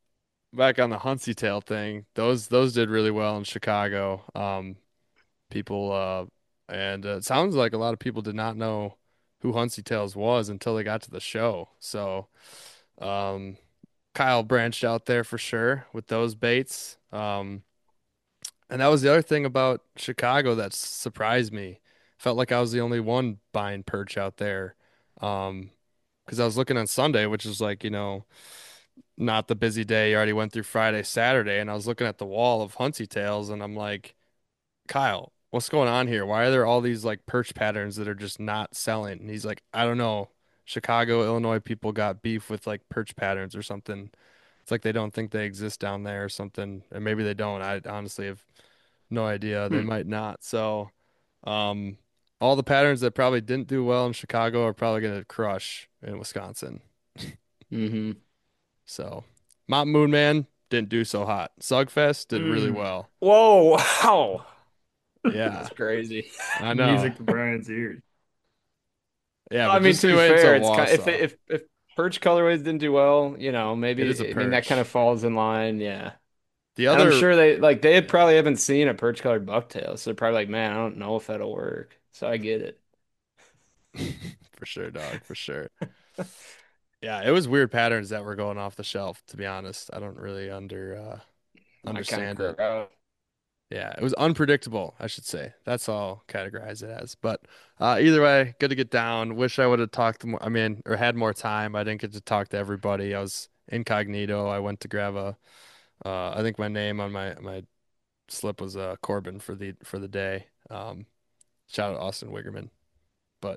back on the Huntsy Tail thing, those those did really well in Chicago. Um, people uh, and uh, it sounds like a lot of people did not know who Huntsy Tails was until they got to the show. So, um, Kyle branched out there for sure with those baits. Um, and that was the other thing about Chicago that surprised me. Felt like I was the only one buying perch out there. Um, because I was looking on Sunday, which is like, you know, not the busy day. You already went through Friday, Saturday, and I was looking at the wall of Huntsy Tails, and I'm like, Kyle, what's going on here? Why are there all these like perch patterns that are just not selling? And he's like, I don't know. Chicago, Illinois people got beef with like perch patterns or something. It's like they don't think they exist down there or something. And maybe they don't. I honestly have no idea. They Hmm. might not. So, um, all the patterns that probably didn't do well in Chicago are probably going to crush in Wisconsin. Mm-hmm. So, Mountain Moon Man didn't do so hot. Sugfest did really Mm, well. Whoa, wow. Yeah, That's crazy. I know. music to Brian's ears. Yeah, I but mean, just to we be wait fair, until it's kind if Wausau. if if perch colorways didn't do well, you know, It is a maybe I mean that kind perch. of falls in line, yeah. The And I'm other, sure they like they yeah, probably haven't seen a perch colored bucktail, so they're probably like, man, I don't know if that'll work. So I get it. for sure, dog, for sure. Yeah, it was weird patterns that were going off the shelf, to be honest. I don't really under uh My kind of understand it. crowd. Yeah, it was unpredictable, I should say. That's all I'll categorize it as. But uh, either way, good to get down. Wish I would have talked more, I mean, or had more time. I didn't get to talk to everybody. I was incognito. I went to grab a, uh, I think my name on my my slip was uh, Corbin for the for the day. Um, shout out Austin Wiggerman. But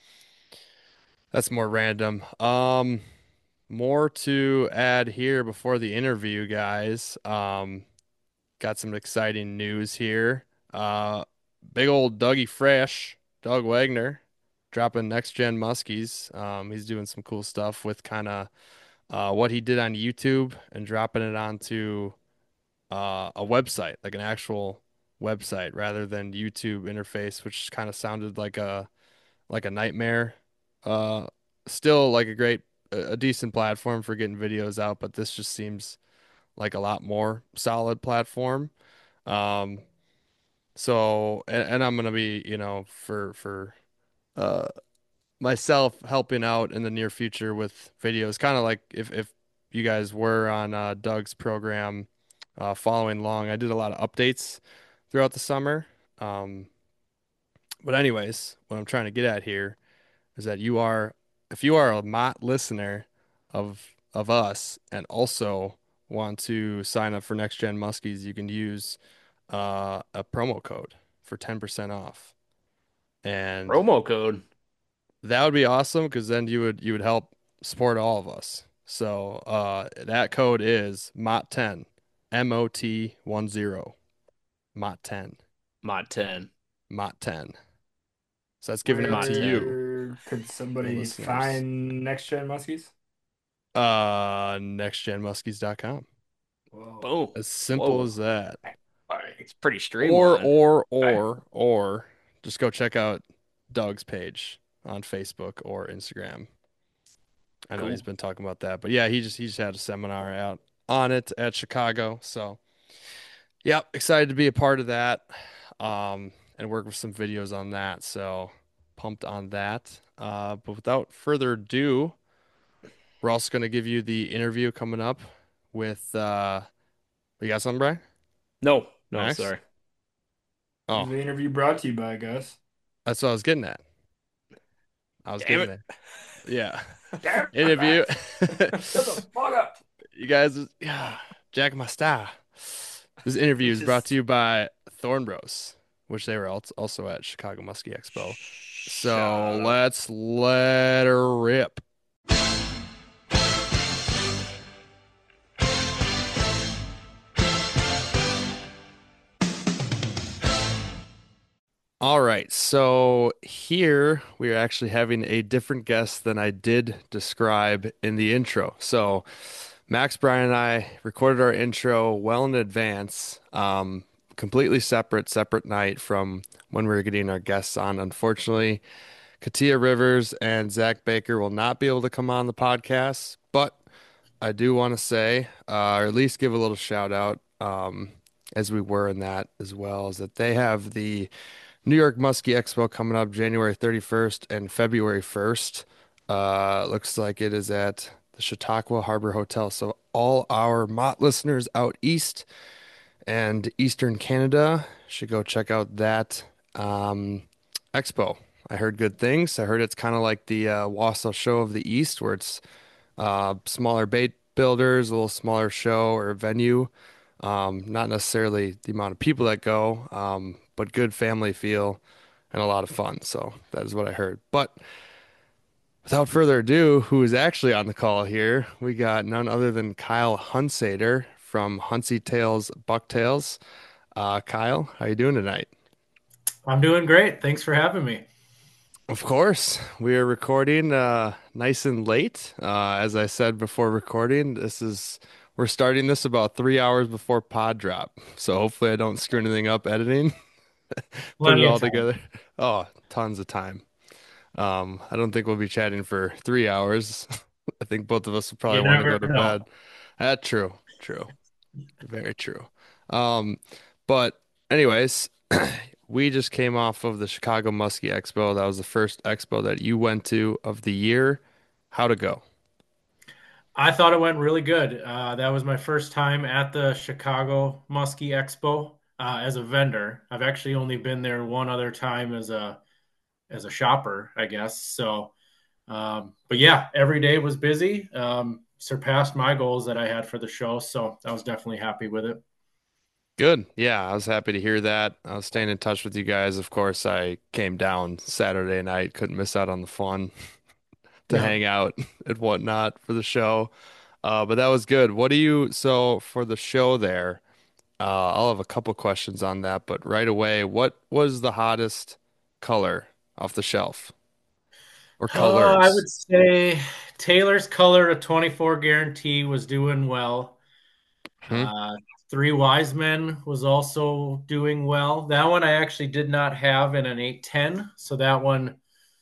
that's more random. Um, more to add here before the interview, guys. Um, got some exciting news here. Uh, big old Dougie Fresh, Doug Wagner, dropping next gen muskies. Um, he's doing some cool stuff with kind of uh, what he did on YouTube and dropping it onto uh, a website, like an actual website, rather than YouTube interface, which kind of sounded like a like a nightmare. Uh, Still like a great, a a decent platform for getting videos out, but this just seems like a lot more solid platform. Um, so, and, and I'm gonna be, you know, for for uh myself helping out in the near future with videos, kind of like if if you guys were on uh, Doug's program, uh, following along. I did a lot of updates throughout the summer. Um, but anyways, what I'm trying to get at here is that you are, if you are a Mott listener of of us and also want to sign up for Next Gen Muskies, you can use uh, a promo code for ten percent off. And Promo code. that would be awesome because then you would you would help support all of us. So uh, that code is M O T ten, M O T ten, M O T ten, Mod ten. M O T ten. So that's giving it Mod to ten. you, Where could the somebody listeners. find next gen muskies? Uh, next gen muskies dot com. Whoa. Boom. As simple Whoa. as that. It's pretty Or streamlined. or or or just go check out Doug's page on Facebook or Instagram. I know he's Cool. been talking about that, but yeah, he just he just had a seminar out on it at Chicago. So, yep, excited to be a part of that, um, and work with some videos on that. So, pumped on that. Uh, but without further ado, we're also going to give you the interview coming up with uh, you got something, Brian? No, no, Max? sorry. Who's Oh, the interview brought to you by, Gus? that's what I was getting at. I was Damn getting it. there. Yeah. Damn it, Interview. Max. Shut the fuck up. You guys, yeah, Jack my style. This interview is brought to Just you by Thorn Bros, which they were al- also at Chicago Muskie Expo. So Shut up. let's let her rip. All right, so here we are actually having a different guest than I did describe in the intro. So Max, Brian, and I recorded our intro well in advance, um, completely separate, separate night from when we were getting our guests on. Unfortunately, Katia Rivers and Zach Baker will not be able to come on the podcast, but I do want to say, uh, or at least give a little shout out, um, as we were in that as well, is that they have the New York Muskie Expo coming up January thirty-first and February first. Uh, looks like it is at the Chautauqua Harbor Hotel. So all our Mott listeners out east and Eastern Canada should go check out that um, expo. I heard good things. I heard it's kind of like the uh, Wausau Show of the East, where it's uh, smaller bait builders, a little smaller show or venue. Um, not necessarily the amount of people that go, um, but good family feel and a lot of fun. So that is what I heard. But without further ado, who is actually on the call here? We got none other than Kyle Hunsader from Huntsy Tales Bucktails. Uh, Kyle, how you doing tonight? I'm doing great. Thanks for having me. Of course, we are recording uh, nice and late. Uh, as I said before recording, this is we're starting this about three hours before pod drop. So hopefully I don't screw anything up editing. Put it Plenty of all time. together. Oh, tons of time. Um, I don't think we'll be chatting for three hours. I think both of us will probably You want to never go to know. bed. That's true. True. Very true. Um, but anyways, we just came off of the Chicago Muskie Expo. That was the first expo that you went to of the year. How'd it go? I thought it went really good. Uh, that was my first time at the Chicago Muskie Expo uh, as a vendor. I've actually only been there one other time as a as a shopper, I guess. So, um, but yeah, every day was busy. Um, surpassed my goals that I had for the show, so I was definitely happy with it. Good. Yeah, I was happy to hear that. I was staying in touch with you guys. Of course, I came down Saturday night, couldn't miss out on the fun to Yeah. hang out and whatnot for the show. Uh, but that was good. What do you, so for the show there, uh, I'll have a couple questions on that, but right away, what was the hottest color off the shelf or Oh, I colors? would say Taylor's Color, a twenty-four guarantee, was doing well. Hmm? Uh, Three Wise Men was also doing well. That one I actually did not have in an eight ten, so that one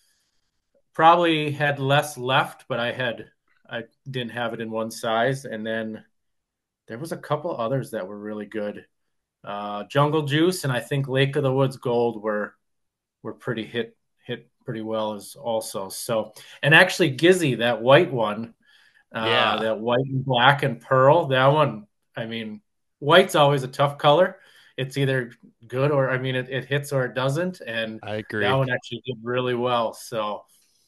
probably had less left, but I had I didn't have it in one size. And then there was a couple others that were really good. Uh, Jungle Juice and I think Lake of the Woods Gold were were pretty hit hit pretty well as also. So and actually Gizzy, that white one, uh, Yeah, that white and black and pearl. That one, I mean, white's always a tough color. It's either good or, I mean, it, it hits or it doesn't. And I that agree. one actually did really well. So,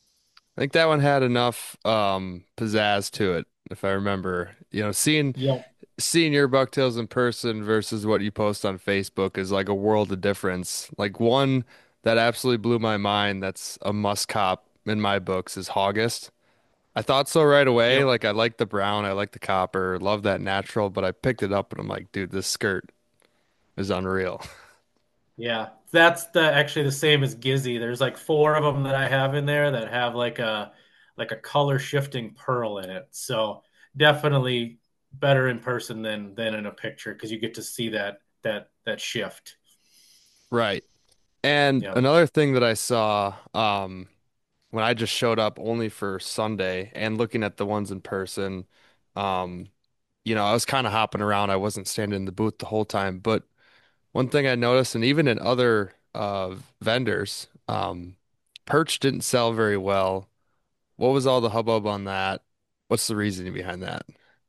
I think that one had enough um pizzazz to it, if I remember. You know, seeing yeah, seeing your bucktails in person versus what you post on Facebook is like a world of difference. Like one that absolutely blew my mind that's a must cop in my books is August. I thought so right away. yeah, Like I like the brown, I like the copper, love that natural, but I picked it up and I'm like, dude, this skirt is unreal. yeah. That's the actually the same as Gizzy. There's like four of them that I have in there that have like a like a color shifting pearl in it. So definitely better in person than than in a picture because you get to see that that that shift. Right. And Yeah. another thing that I saw, um, when I just showed up only for Sunday and looking at the ones in person, um, you know, I was kind of hopping around. I wasn't standing in the booth the whole time. But one thing I noticed, and even in other uh, vendors, um, Perch didn't sell very well. What was all the hubbub on that? What's the reasoning behind that?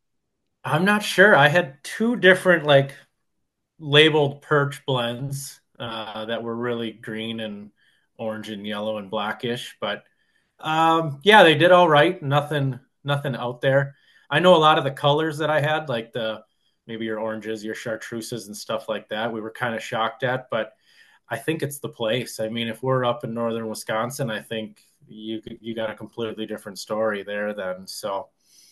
I'm not sure. I had two different like labeled perch blends uh, that were really green and orange and yellow and blackish, but um, yeah, they did all right. Nothing, nothing out there. I know a lot of the colors that I had, like the maybe your oranges, your chartreuses, and stuff like that. We were kind of shocked at, but I think it's the place. I mean, if we're up in northern Wisconsin, I think you you got a completely different story there. Then, so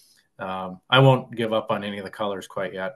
um, I won't give up on any of the colors quite yet.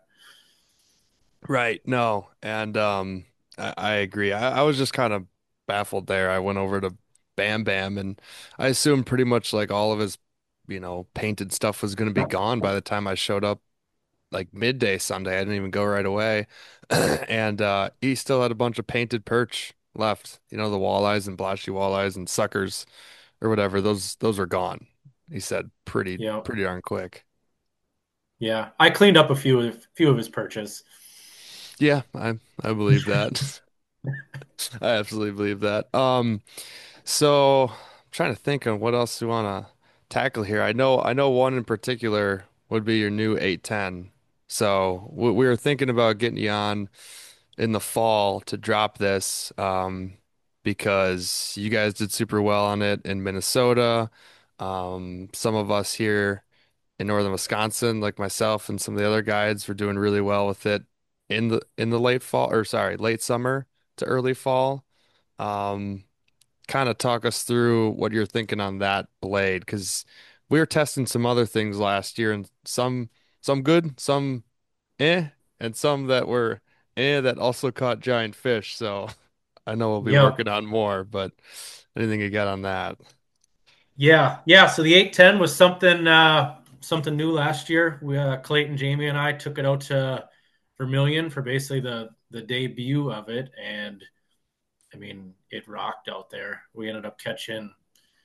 Right. No. And um I, I agree. I, I was just kind of baffled there. I went over to Bam Bam and I assumed pretty much like all of his, you know, painted stuff was going to be gone by the time I showed up like midday Sunday. I didn't even go right away. And uh he still had a bunch of painted perch left. You know, the walleyes and blotchy walleyes and suckers or whatever. Those those are gone. He said pretty You know, pretty darn quick. Yeah, I cleaned up a few of few of his perches. Yeah, I I believe that. I absolutely believe that. Um, so I'm trying to think on what else we want to tackle here. I know I know one in particular would be your new eight ten. So we, we were thinking about getting you on in the fall to drop this, um, because you guys did super well on it in Minnesota. Um, some of us here in northern Wisconsin, like myself and some of the other guides, were doing really well with it in the in the late fall, or sorry, late summer to early fall. Um, Kind of talk us through what you're thinking on that blade, because we were testing some other things last year, and some some good, some eh, and some that were eh that also caught giant fish. So I know we'll be Yep. working on more, but anything you got on that? Yeah, yeah. So the eight ten was something uh, something new last year. We uh, Clayton, Jamie, and I took it out to Vermilion for basically the the debut of it, and I mean it rocked out there. We ended up catching.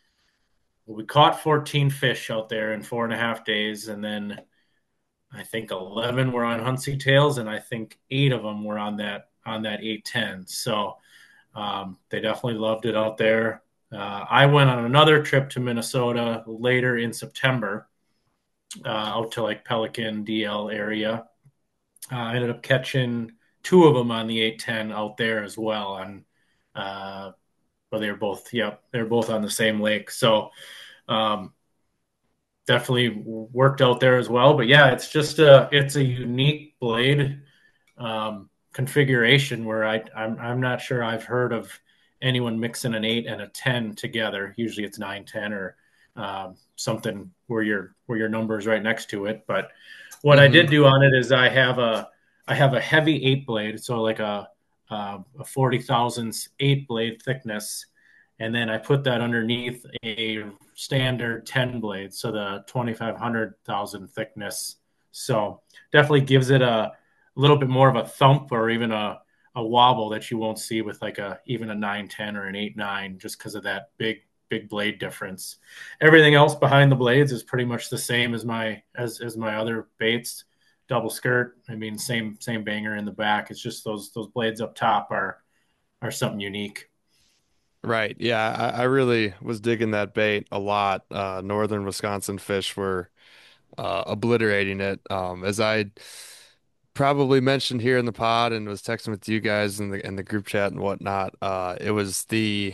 We caught fourteen fish out there in four and a half days, and then I think eleven were on Hunsey tails, and I think eight of them were on that on that eight ten. So um, they definitely loved it out there. Uh, I went on another trip to Minnesota later in September, uh, out to like Pelican, D L area. Uh, I ended up catching two of them on the eight ten out there as well. On, uh, well, they were both, yep, they were both on the same lake. So um, definitely worked out there as well. But yeah, it's just a, it's a unique blade um, configuration where I, I'm, I'm not sure I've heard of anyone mixing an eight and a ten together. Usually it's nine, ten, or um, something where your where your number is right next to it. But what I Hmm. did do on it is I have a I have a heavy eight blade, so like a a, a forty thousandths eight blade thickness, and then I put that underneath a standard ten blade, so the twenty-five hundred thousand thickness. So definitely gives it a little bit more of a thump or even a, a wobble that you won't see with like a even a nine ten or an eight nine, just because of that big big blade difference. Everything else behind the blades is pretty much the same as my as as my other baits. Double skirt, I mean same same banger in the back. It's just those those blades up top are are something unique. Right. Yeah, I, I really was digging that bait a lot. Uh, northern Wisconsin fish were uh, obliterating it. Um, as I probably mentioned here in the pod and was texting with you guys in the in the group chat and whatnot. Uh, it was the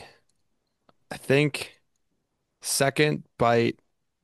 I think second bite.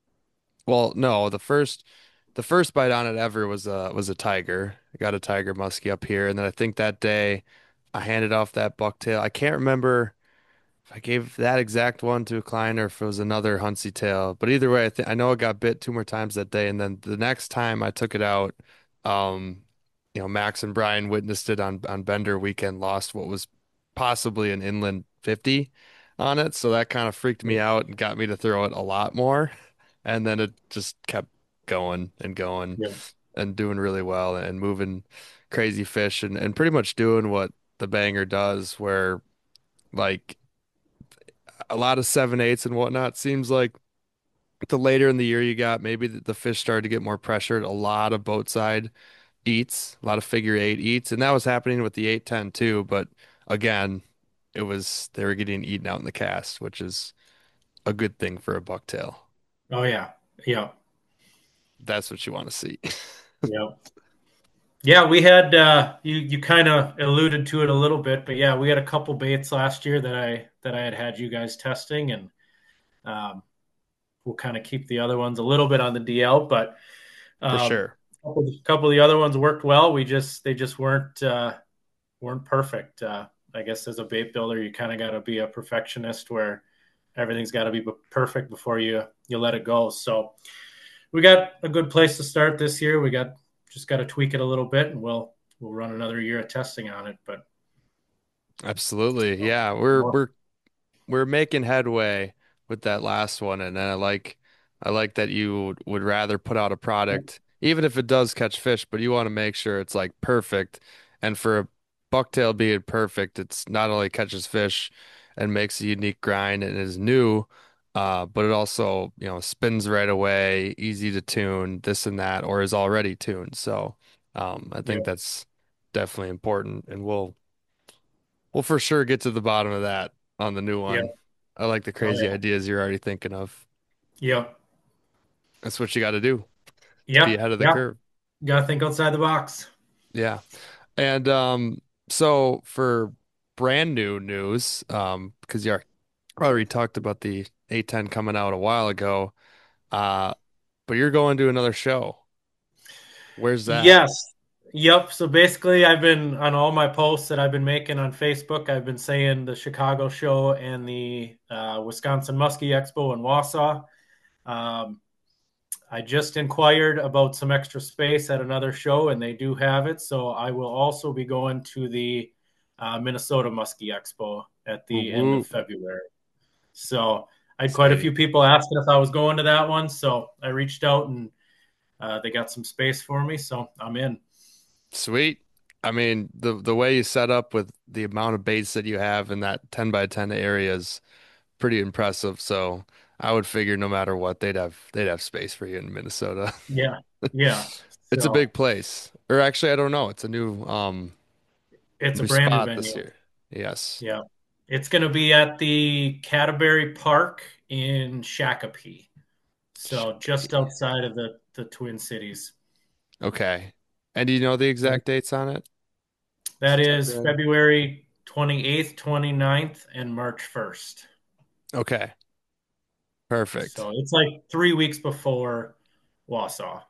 Well, no, the first the first bite on it ever was a was a tiger. I got a tiger muskie up here, and then I think that day I handed off that bucktail. I can't remember if I gave that exact one to a client or if it was another Huntsy tail. But either way, I think I know it got bit two more times that day, and then the next time I took it out, um, you know, Max and Brian witnessed it on on Bender weekend, lost what was possibly an inland fifty on it, so that kind of freaked me out and got me to throw it a lot more, and then it just kept going and going Yeah. and doing really well and moving crazy fish and and pretty much doing what the banger does, where like a lot of seven eights and whatnot. Seems like the later in the year you got, maybe the, the fish started to get more pressured. A lot of boat side eats, a lot of figure eight eats, and that was happening with the eight ten too. But again, it was they were getting eaten out in the cast, which is a good thing for a bucktail. Oh yeah. Yeah. That's what you want to see. Yeah. Yeah, we had uh you you kind of alluded to it a little bit, but yeah, we had a couple baits last year that I that I had had you guys testing, and um we'll kind of keep the other ones a little bit on the D L, but For um sure. a couple, couple of the other ones worked well. We just they just weren't uh weren't perfect. Uh I guess as a bait builder, you kind of got to be a perfectionist where everything's got to be perfect before you you let it go. So we got a good place to start this year. We got just got to tweak it a little bit, and we'll we'll run another year of testing on it. But Absolutely. Yeah, we're more, we're we're making headway with that last one, and I like I like that you would would rather put out a product, even if it does catch fish, but you want to make sure it's like perfect. And for a bucktail being perfect, it's not only catches fish and makes a unique grind and is new, Uh, but it also, you know, spins right away, easy to tune, this and that, or is already tuned. So, um, I Yeah. think that's definitely important, and we'll we'll for sure get to the bottom of that on the new Yeah. one. I like the Oh crazy yeah. ideas you're already thinking of. Yep. That's what you got to do to be Yep. ahead of the Yep. curve. Gotta think outside the box. Yeah. And um, so for brand new news, um, because you already talked about the A ten coming out a while ago, uh, but you're going to another show. Where's that? Yes. Yep. So basically, I've been on all my posts that I've been making on Facebook. I've been saying the Chicago show and the uh, Wisconsin Muskie Expo in Wausau. Um, I just inquired about some extra space at another show, and they do have it. So I will also be going to the uh, Minnesota Muskie Expo at Woo the end of woo. February. So I had quite a Say few people asking if I was going to that one. So I reached out and uh, they got some space for me. So I'm in. sweet. I mean, the the way you set up with the amount of baits that you have in that ten by ten area is pretty impressive. So I would figure no matter what, they'd have they'd have space for you in Minnesota. Yeah. Yeah. It's a So big place. Or actually, I don't know. It's a new um it's a new brand new spot this venue. year. Yes. Yeah. It's going to be at the Canterbury Park in Shakopee. So just Shakopee. outside of the, the Twin Cities. Okay. And do you know the exact dates on it? That Just is February. February twenty-eighth, twenty-ninth, and March first. Okay. Perfect. So it's like three weeks before Wausau.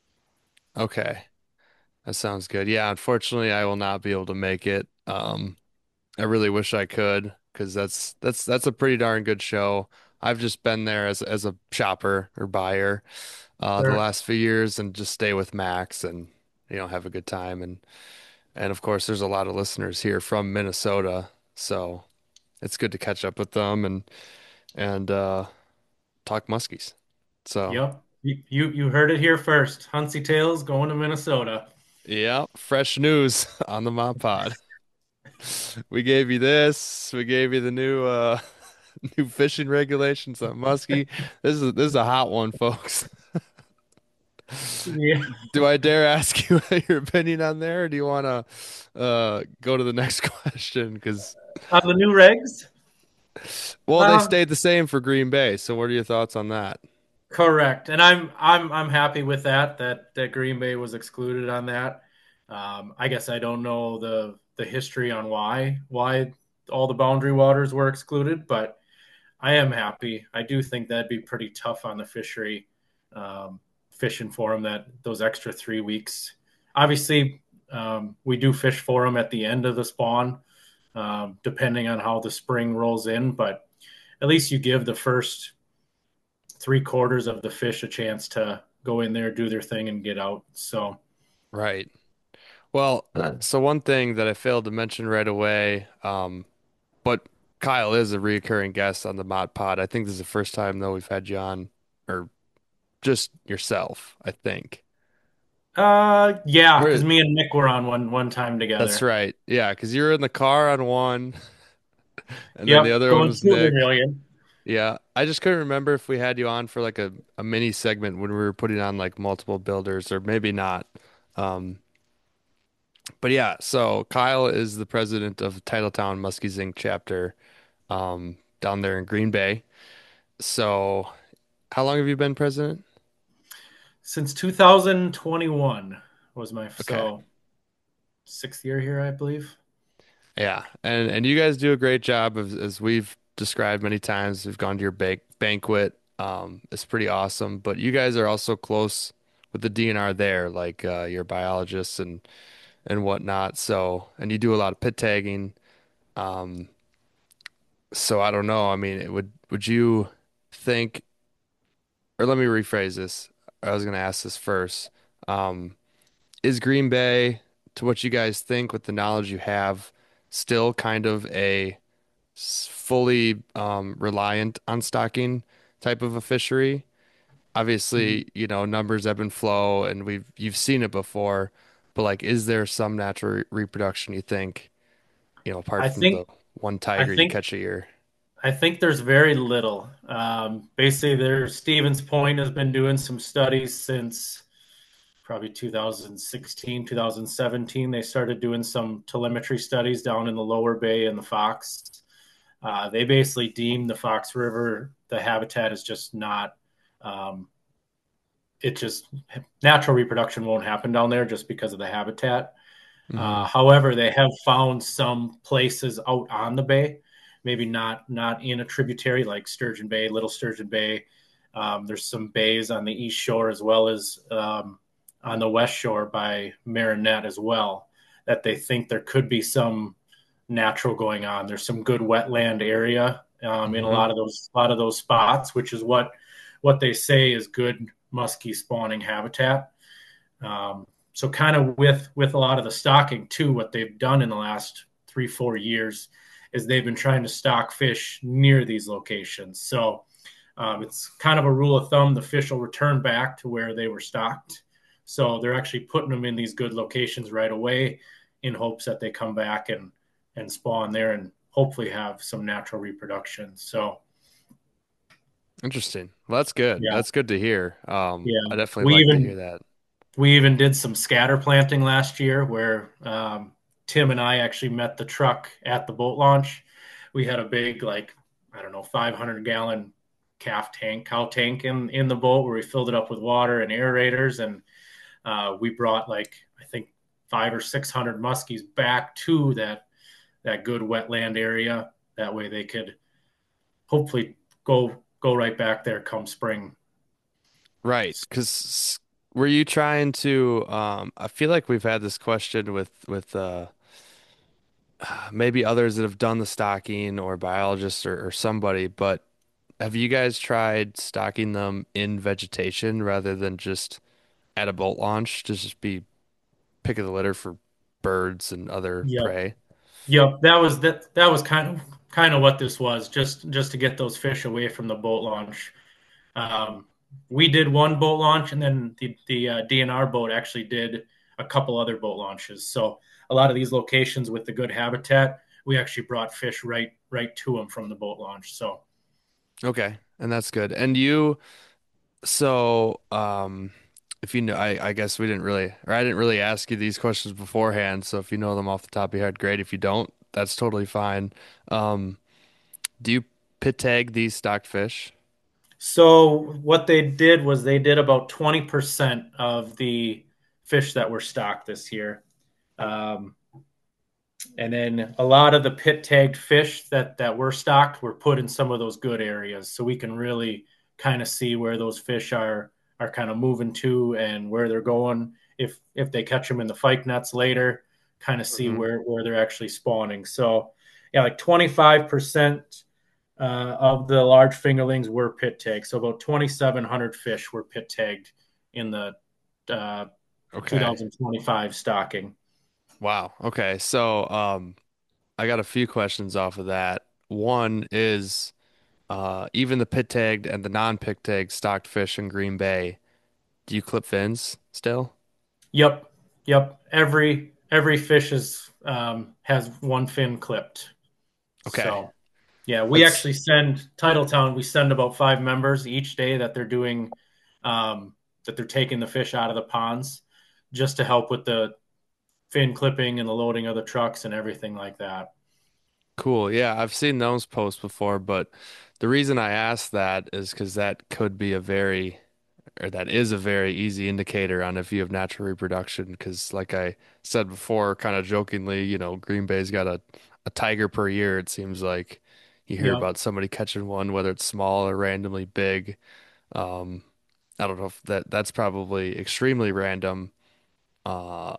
Okay. That sounds good. Yeah, unfortunately, I will not be able to make it. Um, I really wish I could because that's that's that's a pretty darn good show. I've just been there as as a shopper or buyer uh the Sure. last few years and just stay with Max and you know have a good time and and of course there's a lot of listeners here from Minnesota, so it's good to catch up with them and and uh talk muskies. So, Yep. You, you you heard it here first. Huntsy Tales going to Minnesota. yeah, fresh news on the Mod Pod. We gave you this. We gave you the new uh new fishing regulations on muskie. This is this is a hot one, folks. Yeah. Do I dare ask you your opinion on there, or do you want to uh go to the next question? Because On the new regs? well, they Uh, stayed the same for Green Bay. So, what are your thoughts on that? correct. And I'm I'm I'm happy with that that that Green Bay was excluded on that. Um, I guess I don't know the the history on why why all the boundary waters were excluded, but I am happy. I do think that'd be pretty tough on the fishery, um, fishing for them that those extra three weeks. Obviously, um, we do fish for them at the end of the spawn, um, depending on how the spring rolls in. But at least you give the first three quarters of the fish a chance to go in there, do their thing, and get out. So Right. Well, so one thing that I failed to mention right away, um, but Kyle is a recurring guest on the Mod Pod. I think this is the first time though we've had you on, or just yourself, I think. Uh, yeah, because Where, me and Nick were on one one time that's together. right. Yeah, because you were in the car on one, and then the Yep, other one going was Silver Nick. Million. Yeah, I just couldn't remember if we had you on for like a, a mini segment when we were putting on like multiple builders, or maybe not. Um, but yeah, so Kyle is the president of Titletown Muskies Inc chapter um, down there in Green Bay. So, how long have you been president? Since two thousand twenty-one was my Okay. so sixth year here, I believe. Yeah, and and you guys do a great job of, as we've described many times. We've gone to your bank banquet. Um, it's pretty awesome. But you guys are also close with the D N R there, like uh, your biologists and and whatnot. So, and you do a lot of pit tagging. Um, so I don't know. I mean, it would would you think, or let me rephrase this. I was going to ask this first. Um, is Green Bay, to what you guys think with the knowledge you have, still kind of a s- fully um, reliant on stocking type of a fishery? Obviously, you know, numbers ebb and flow, and we've you've seen it before. But like, is there some natural re reproduction you think, you know, apart I from think the one I tiger you think catch a year? I think there's very little. Um, basically, there Stevens Point has been doing some studies since probably two thousand sixteen, two thousand seventeen. They started doing some telemetry studies down in the lower bay and the Fox. Uh, they basically deemed the Fox River, the habitat is just not, um, it just, natural reproduction won't happen down there just because of the habitat. Hmm. Uh, however, they have found some places out on the bay, maybe not not in a tributary like Sturgeon Bay, Little Sturgeon Bay. Um, there's some bays on the east shore as well as um, on the west shore by Marinette as well that they think there could be some natural going on. There's some good wetland area um, in a Hmm. lot of those a lot of those spots, which is what what they say is good muskie spawning habitat. Um, so kind of with with a lot of the stocking too, what they've done in the last three four years is they've been trying to stock fish near these locations. So um, it's kind of a rule of thumb: the fish will return back to where they were stocked. So they're actually putting them in these good locations right away, in hopes that they come back and and spawn there and hopefully have some natural reproduction. So Interesting. Well, that's good. yeah, That's good to hear. Um, yeah. I definitely We like to hear even that. We even did some scatter planting last year where um, Tim and I actually met the truck at the boat launch. We had a big, like, I don't know, five hundred gallon calf tank, cow tank in, in the boat where we filled it up with water and aerators. And uh, we brought, like, I think five or six hundred muskies back to that, that good wetland area. That way they could hopefully go, go right back there come spring. Right, because were you trying to, um, I feel like we've had this question with with uh maybe others that have done the stocking or biologists or, or somebody, but have you guys tried stocking them in vegetation rather than just at a boat launch to just be pick of the litter for birds and other Yep. prey? Yep, that was that that was kind of kind of what this was, just just to get those fish away from the boat launch. Um, we did one boat launch, and then the the uh, D N R boat actually did a couple other boat launches. So a lot of these locations with the good habitat, we actually brought fish right right to them from the boat launch. So Okay, and that's good. And you, so um, if you know, I, I guess we didn't really, or I didn't really ask you these questions beforehand. So if you know them off the top of your head, great. If you don't, that's totally fine. Um, do you pit tag these stocked fish? so what they did was they did about twenty percent of the fish that were stocked this year. Um, And then a lot of the pit tagged fish that that were stocked were put in some of those good areas, so we can really kind of see where those fish are are kind of moving to and where they're going. If if they catch them in the fyke nets later, kind of see Hmm. where where they're actually spawning. So yeah, like twenty-five percent uh, of the large fingerlings were pit tagged. So about twenty-seven hundred fish were pit tagged in the uh, Okay. two thousand twenty-five stocking. Wow. Okay. So, um, I got a few questions off of that. One is, uh, even the pit tagged and the non-pit tagged stocked fish in Green Bay, do you clip fins still? Yep, yep. Every every fish is um, has one fin clipped. Okay. So yeah, we That's actually send Titletown. We send about five members each day that they're doing um, that they're taking the fish out of the ponds, just to help with the fin clipping and the loading of the trucks and everything like that. cool. Yeah, I've seen those posts before, but the reason I asked that is because that could be a very, or that is a very easy indicator on if you have natural reproduction. Because, like I said before, kind of jokingly, you know, Green Bay's got a, a tiger per year. It seems like you hear Yep, about somebody catching one, whether it's small or randomly big. Um, I don't know if that that's probably extremely random, uh,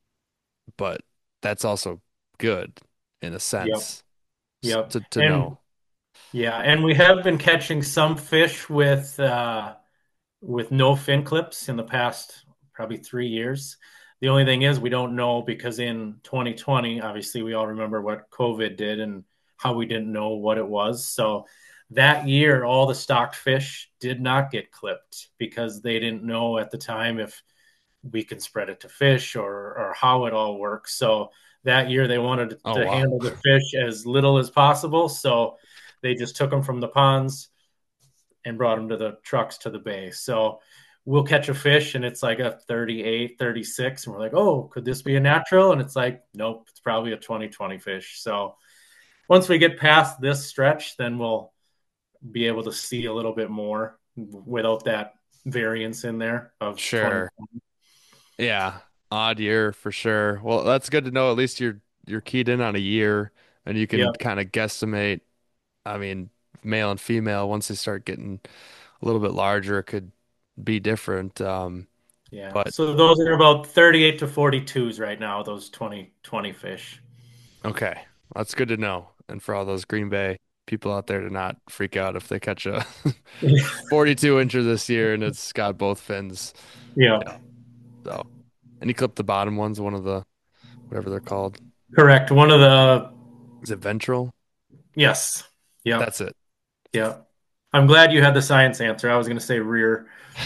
but that's also good in a yep, sense s- yep. to to And know. yeah, and we have been catching some fish with uh, with no fin clips in the past probably three years. The only thing is we don't know because in twenty twenty, obviously we all remember what COVID did and how we didn't know what it was. So that year, all the stocked fish did not get clipped because they didn't know at the time if we can spread it to fish or or how it all works. So that year they wanted Oh to wow. handle the fish as little as possible. So They just took them from the ponds and brought them to the trucks to the bay. So we'll catch a fish and it's like a thirty-eight, thirty-six. And we're like, oh, could this be a natural? And it's like, nope, it's probably a twenty twenty fish. So once we get past this stretch, then we'll be able to see a little bit more without that variance in there of Sure. twenty. Yeah. Odd year for sure. Well, that's good to know. At least you're you're keyed in on a year and you can Yeah. kind of guesstimate. I mean, male and female, once they start getting a little bit larger, it could be different. Um, Yeah. but So those are about thirty-eight to forty-twos right now, those twenty twenty fish. okay, that's good to know. And for all those Green Bay people out there to not freak out if they catch a forty-two incher this year and it's got both fins. Yeah. Yeah. So, and he clipped the bottom ones, one of the whatever they're called. Correct. One of the, Is it ventral? yes. Yeah. That's it. Yeah. I'm glad you had the science answer. I was going to say rear.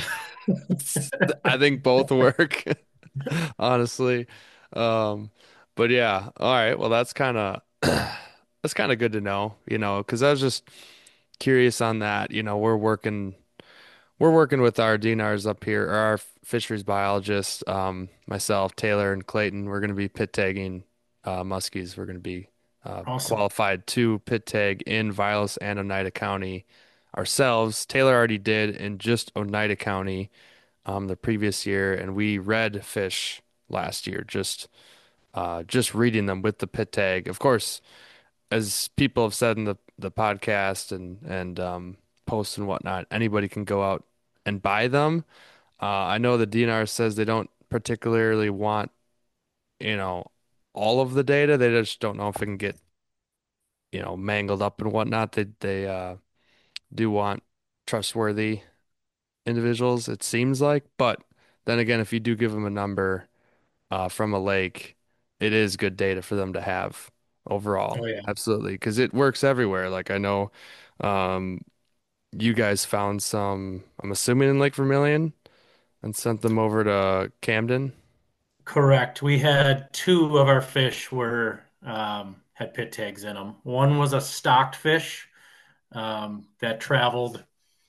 I think both work, honestly. Um, but yeah, all right. Well, that's kind of that's kind of good to know, you know, because I was just curious on that. You know, we're working we're working with our D N Rs up here, or our fisheries biologists, um, myself, Taylor, and Clayton. We're going to be pit tagging uh, muskies. We're going to be uh, Awesome. qualified to pit tag in Vilas and Oneida County ourselves. Taylor already did in just Oneida County um, the previous year, and we read fish last year, just uh, just reading them with the pit tag. Of course, as people have said in the the podcast and and um, posts and whatnot, anybody can go out and buy them. Uh, I know the D N R says they don't particularly want, you know, all of the data. They just don't know if it can get, you know, mangled up and whatnot. They they uh, do want trustworthy individuals, it seems like. But then again, if you do give them a number uh, from a lake, it is good data for them to have overall. Oh, yeah. Absolutely, because it works everywhere. Like I know um, you guys found some, I'm assuming in Lake Vermilion, and sent them over to Camden. Correct. We had two of our fish were um, had pit tags in them. One was a stocked fish um, that traveled.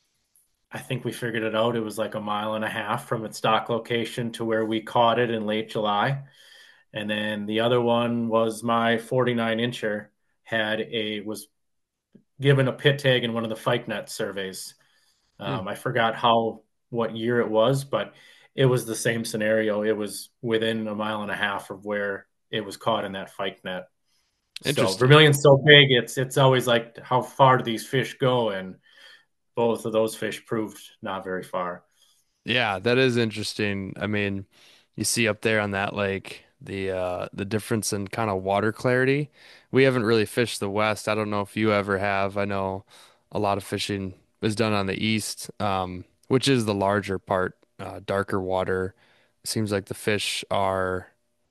I think we figured it out. It was like a mile and a half from its stock location to where we caught it in late July. And then the other one was my forty-nine incher had a was given a pit tag in one of the Fike Net surveys. Hmm. Um, I forgot how what year it was, but it was the same scenario. It was within a mile and a half of where it was caught in that Fike Net. So Interesting. Vermilion's so big, it's it's always like how far do these fish go? And both of those fish proved not very far. Yeah, that is interesting. I mean, you see up there on that lake the uh the difference in kind of water clarity. We haven't really fished the west. I don't know if you ever have. I know a lot of fishing is done on the east, um, which is the larger part, uh, darker water. Seems like the fish are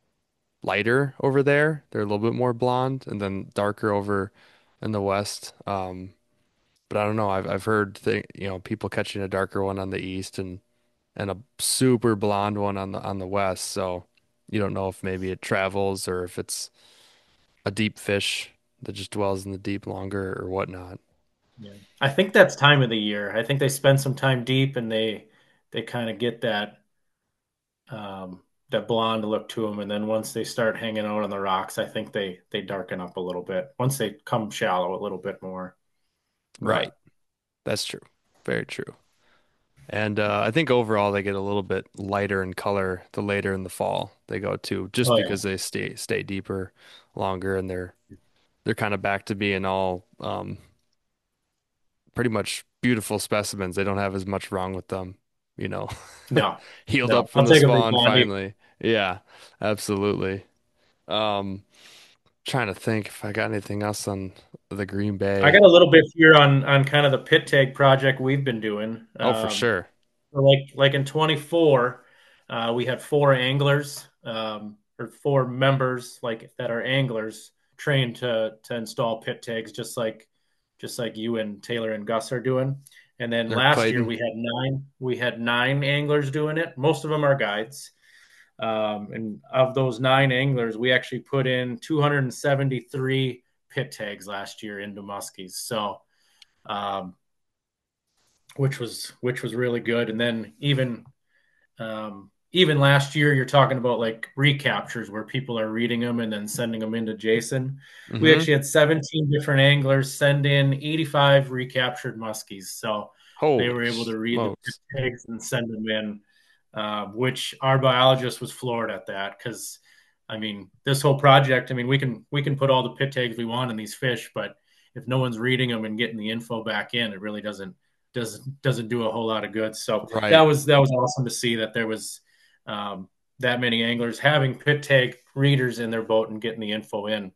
lighter over there. They're a little bit more blonde, and then darker over in the west. Um, but I don't know. I've I've heard th you know people catching a darker one on the east and and a super blonde one on the on the west. So you don't know if maybe it travels or if it's a deep fish that just dwells in the deep longer or whatnot. Yeah. I think that's time of the year. I think they spend some time deep and they they kind of get that um, that blonde look to them, and then once they start hanging out on the rocks, I think they they darken up a little bit. Once they come shallow a little bit more. Right. But That's true. Very true. And uh, I think overall they get a little bit lighter in color the later in the fall they go too, just oh yeah, because they stay stay deeper longer and they're they're kind of back to being all um, pretty much beautiful specimens. They don't have as much wrong with them, you know, no, healed no, up I'll from the take a big spawn blondie. finally. Yeah, absolutely. Um, trying to think if I got anything else on the Green I Bay. got a little bit here on on kind of the pit tag project we've been doing. Oh, for Um, sure. so like like in twenty-four, uh, we had four anglers um, or four members like that are anglers trained to to install pit tags, just like just like you and Taylor and Gus are doing. And then Or last year Clayton. we had nine we had nine anglers doing it. Most of them are guides. Um, and of those nine anglers, we actually put in two hundred seventy-three pit tags last year into muskies. So um, which was which was really good. And then even um, even last year, you're talking about like recaptures where people are reading them and then sending them into Jason. We Mm-hmm. actually had seventeen different anglers send in eighty-five recaptured muskies. So they Holy were able to read the pit smokes. tags and send them in, uh, which our biologist was floored at that because, I mean, this whole project. I mean, we can we can put all the pit tags we want in these fish, but if no one's reading them and getting the info back in, it really doesn't doesn't doesn't do a whole lot of good. So that Right. was that was awesome to see that there was um, that many anglers having pit tag readers in their boat and getting the info in.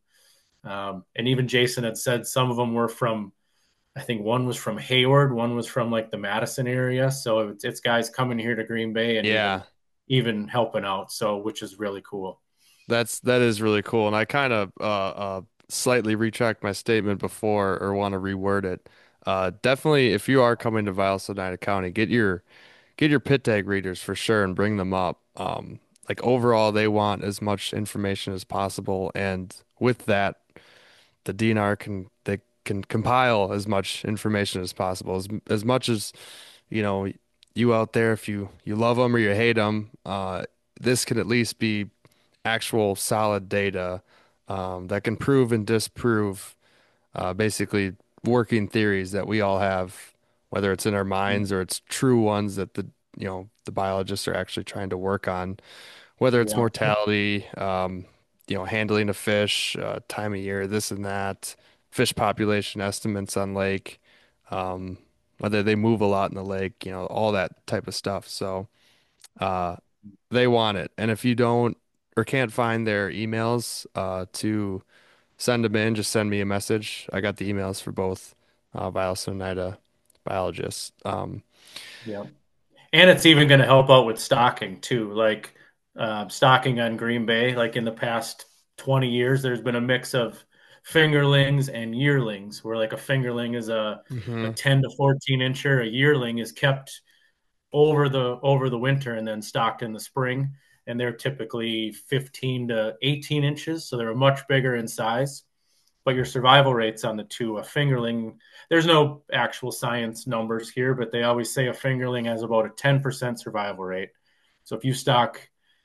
Um, and even Jason had said some of them were from, I think one was from Hayward, one was from like the Madison area. So it's, it's guys coming here to Green Bay and even Yeah. even helping out. So which is really cool. That's that is really cool. And I kind of uh uh slightly retract my statement before or want to reword it. Uh definitely if you are coming to Vilas Oneida County, get your get your pit tag readers for sure and bring them up. Um like overall they want as much information as possible, and with that the D N R can they can compile as much information as possible, as as much as you know you out there, if you you love them or you hate them, uh this could at least be actual solid data um, that can prove and disprove uh, basically working theories that we all have, whether it's in our minds or it's true ones that the you know the biologists are actually trying to work on, whether it's Yeah. mortality, um, you know, handling of fish, uh, time of year, this and that, fish population estimates on lake, um, whether they move a lot in the lake, you know, all that type of stuff. So. Uh, they want it. And if you don't or can't find their emails uh, to send them in, just send me a message. I got the emails for both uh, Vilas and Nida biologists. Um, Yeah. And it's even going to help out with stocking too. Like uh, stocking on Green Bay, like in the past twenty years, there's been a mix of fingerlings and yearlings, where like a fingerling is a, a hmm ten to fourteen incher, a yearling is kept over the over the winter and then stocked in the spring. And they're typically fifteen to eighteen inches, so they're much bigger in size. But your survival rates on the two, a fingerling, there's no actual science numbers here, but they always say a fingerling has about a ten percent survival rate. So if you stock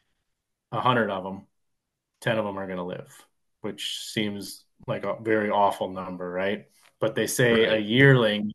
one hundred of them, ten of them are going to live, which seems like a very awful number, right? But they say a Right. yearling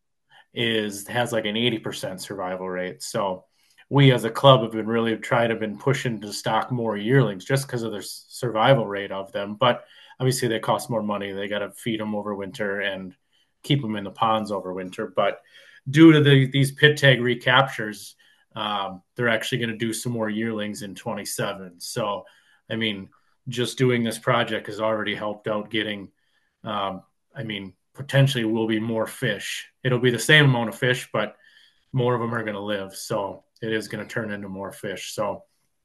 is has like an eighty percent survival rate. So we as a club have been really trying to been pushing to stock more yearlings just because of their survival rate of them. But obviously they cost more money. They got to feed them over winter and keep them in the ponds over winter. But due to the, these pit tag recaptures, um, they're actually going to do some more yearlings in twenty-seven. So, I mean, just doing this project has already helped out getting, um, I mean, potentially will be more fish. It'll be the same amount of fish, but more of them are going to live. So it is going to turn into more fish. So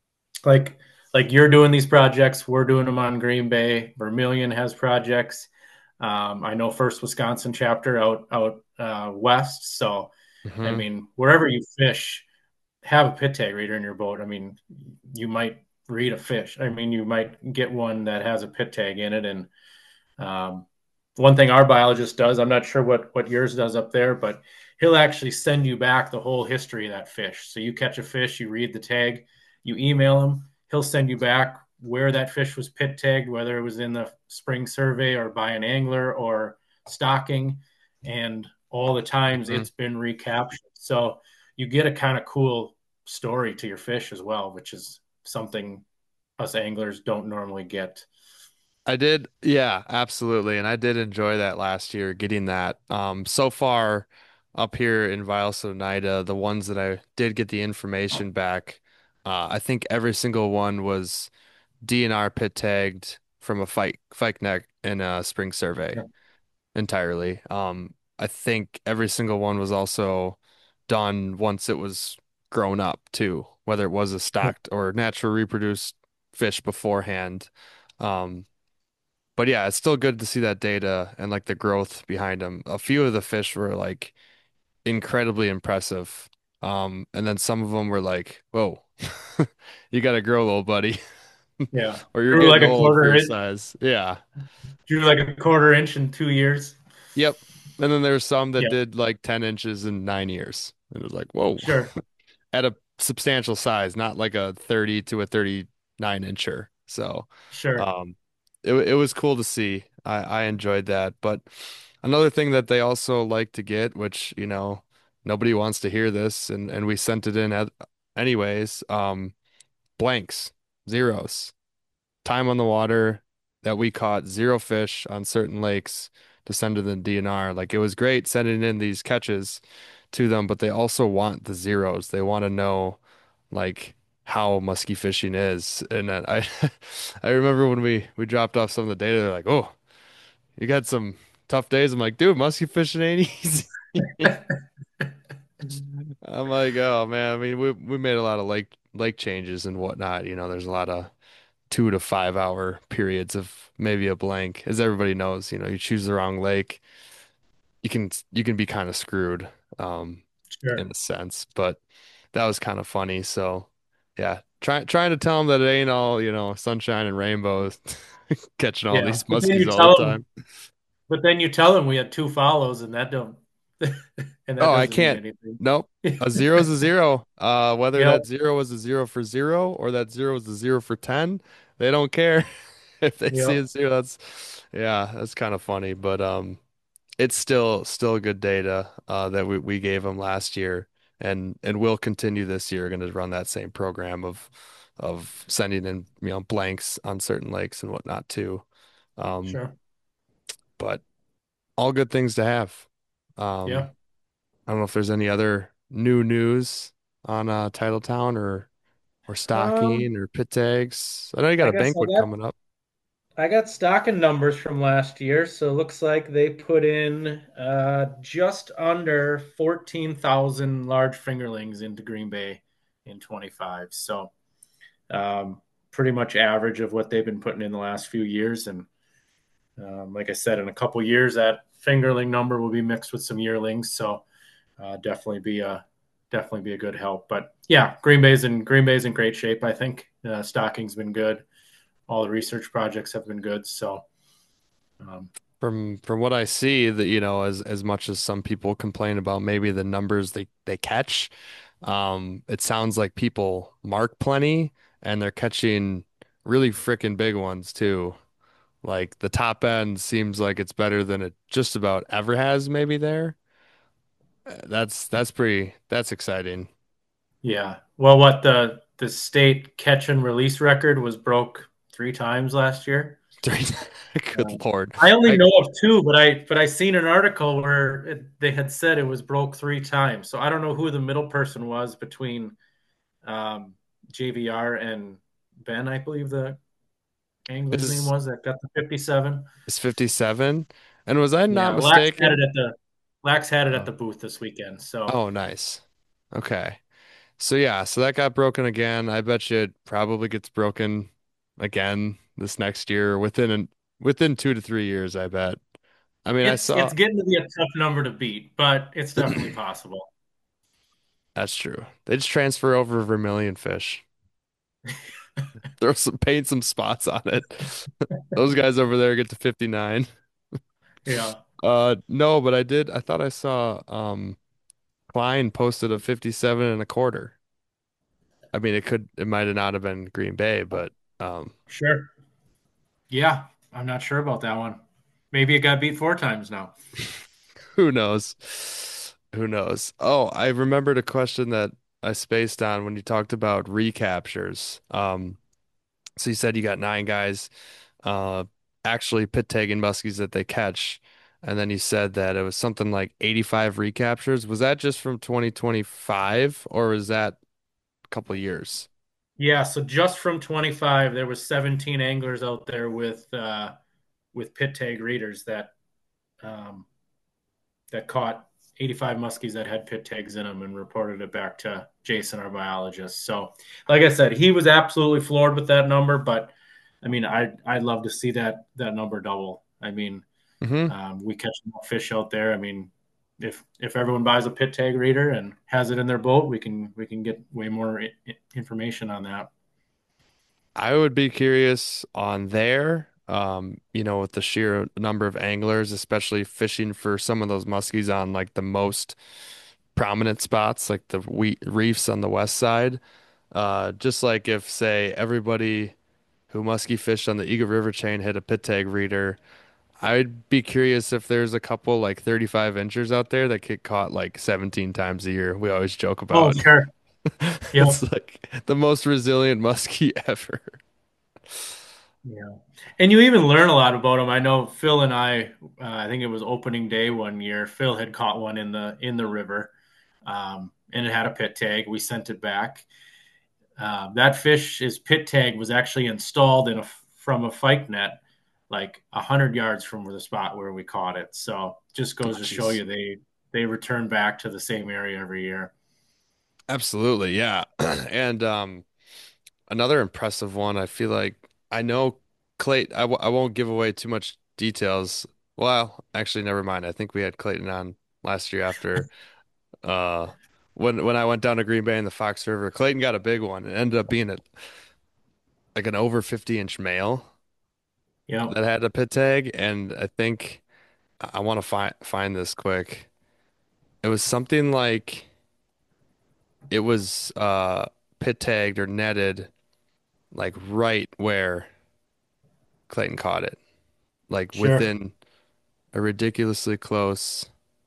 like like you're doing these projects, we're doing them on Green Bay. Vermilion has projects. Um, I know First Wisconsin chapter out out uh, west. So I hmm mean, wherever you fish, have a pit tag reader in your boat. I mean, you might read a fish. I mean, you might get one that has a pit tag in it, and um, one thing our biologist does, I'm not sure what what yours does up there, but he'll actually send you back the whole history of that fish. So you catch a fish, you read the tag, you email him, he'll send you back where that fish was pit tagged, whether it was in the spring survey or by an angler or stocking, and all the times hmm it's been recaptured. So you get a kind of cool story to your fish as well, which is something us anglers don't normally get. I did, yeah, absolutely. And I did enjoy that last year, getting that. Um, so far up here in Vilas Oneida, the ones that I did get the information back, uh, I think every single one was D N R pit tagged from a fight Fike neck in a spring survey Yeah. entirely. Um, I think every single one was also done once it was grown up too, whether it was a stocked or natural reproduced fish beforehand. Um, but yeah, it's still good to see that data and like the growth behind them. A few of the fish were like incredibly impressive. Um, and then some of them were like, whoa, you gotta grow, little buddy, Yeah. or you're Grew like getting a old for quarter your inch, size. Yeah. drew like a quarter inch in two years. Yep. And then there's some that Yeah, did like ten inches in nine years. And it was like, whoa, sure, at a substantial size, not like a thirty to a thirty-nine incher. So, sure. um, it it was cool to see. I I enjoyed that. But another thing that they also like to get, which, you know, nobody wants to hear this, and and we sent it in at, anyways, um, blanks, zeros, time on the water that we caught zero fish on certain lakes to send to the D N R. Like it was great sending in these catches to them, but they also want the zeros. They want to know like how musky fishing is. And then I I remember when we we dropped off some of the data, they're like, "Oh, you got some tough days." I'm like, "Dude, musky fishing ain't easy." I'm like, "Oh man, I mean, we we made a lot of lake lake changes and whatnot. You know, there's a lot of two to five hour periods of maybe a blank. As everybody knows, you know, you choose the wrong lake, you can you can be kind of screwed, um, in Sure. a sense. But that was kind of funny. So yeah, trying trying to tell them that it ain't all, you know, sunshine and rainbows, catching all Yeah. these But then muskies you all the tell them, time. but then you tell them we had two follows, and that don't, and that Oh, I doesn't mean can't. anything. Nope. A zero is a zero. Uh, whether Yep. that zero was a zero for zero or that zero was a zero for ten, they don't care. If they see a Yep. zero, that's yeah, that's kind of funny. But um, it's still still good data uh, that we, we gave them last year, and and we'll continue this year. Going to run that same program of of sending in, you know, blanks on certain lakes and whatnot too. Um, Sure. but all good things to have. Um, Yeah. I don't know if there's any other new news on uh, Titletown or or Um, stocking or pit tags. I know you got I a guess I banquet got coming up. I got stocking numbers from last year, so it looks like they put in uh, just under fourteen thousand large fingerlings into Green Bay in twenty-five. So, um, pretty much average of what they've been putting in the last few years. And um, like I said, in a couple years, that fingerling number will be mixed with some yearlings. So, uh, definitely be a definitely be a good help. But yeah, Green Bay's in Green Bay's in great shape. I think uh, stocking's been good. All the research projects have been good. So. Um, From from what I see, that, you know, as as much as some people complain about maybe the numbers they they catch, um, it sounds like people mark plenty and they're catching really freaking big ones too. Like the top end seems like it's better than it just about ever has maybe there. Uh, That's that's pretty that's exciting. Yeah. Well, what the the state catch and release record was broke three times last year. Uh, Good Lord. I only I know of two, but I but I seen an article where it, they had said it was broke three times. So I don't know who the middle person was between um, J V R and Ben. I believe the angler's name is was that got the fifty-seven. is fifty-seven. And was I Yeah, not Lax had it mistaken? at the Lax had it at Oh, the booth this weekend. So oh, nice. Okay. So yeah, so that got broken again. I bet you it probably gets broken again this next year within an, within two to three years, I bet. I mean, I it's saw it's getting to be a tough number to beat, but it's definitely possible. that's true. They just transfer over Vermilion fish. Throw some paint some spots on it. Those guys over there get to fifty-nine. Yeah. Uh no, but I did I thought I saw um Klein posted a fifty-seven and a quarter. I mean, it could it might have not have been Green Bay, but um Sure. Yeah, I'm not sure about that one. Maybe it got beat four times now. who knows? Who knows? Oh, I remembered a question that I spaced on when you talked about recaptures. Um, so you said you got nine guys, uh, actually pit tagging muskies that they catch, and then you said that it was something like eighty-five recaptures. Was that just from twenty twenty-five, or was that a couple years? Yeah, so just from twenty-five, there was seventeen anglers out there with uh, with pit tag readers that um, that caught eighty-five muskies that had pit tags in them and reported it back to Jason, our biologist. So, like I said, he was absolutely floored with that number. But I mean, I I'd love to see that that number double. I mean, Hmm. Um, we catch more fish out there. I mean, if if everyone buys a pit tag reader and has it in their boat, we can we can get way more I- information on that. I would be curious on there. Um, you know, with the sheer number of anglers, especially fishing for some of those muskies on like the most prominent spots, like the we reefs on the west side. Uh, just like if, say, everybody who muskie fished on the Eagle River chain hit a pit tag reader, I'd be curious if there's a couple like thirty-five inchers out there that get caught like seventeen times a year. We always joke Oh, about. sure. Yep. It's like the most resilient muskie ever. Yeah. And you even learn a lot about them. I know Phil and I, uh, I think it was opening day one year. Phil had caught one in the in the river, um, and it had a pit tag. We sent it back. Uh, that fish's pit tag was actually installed in a from a fyke net, like a hundred yards from the spot where we caught it. So just Oh, goes to show jeez. you they they return back to the same area every year. Absolutely, yeah. And um, another impressive one, I feel like I know Clayton, I, w I won't give away too much details. Well, actually, never mind. I think we had Clayton on last year after uh when when I went down to Green Bay in the Fox River. Clayton got a big one. It ended up being a like an over fifty inch male Yep, that had a pit tag, and I think I want to find find this quick. It was something like it was uh pit tagged or netted like right where Clayton caught it, like sure. within a ridiculously close.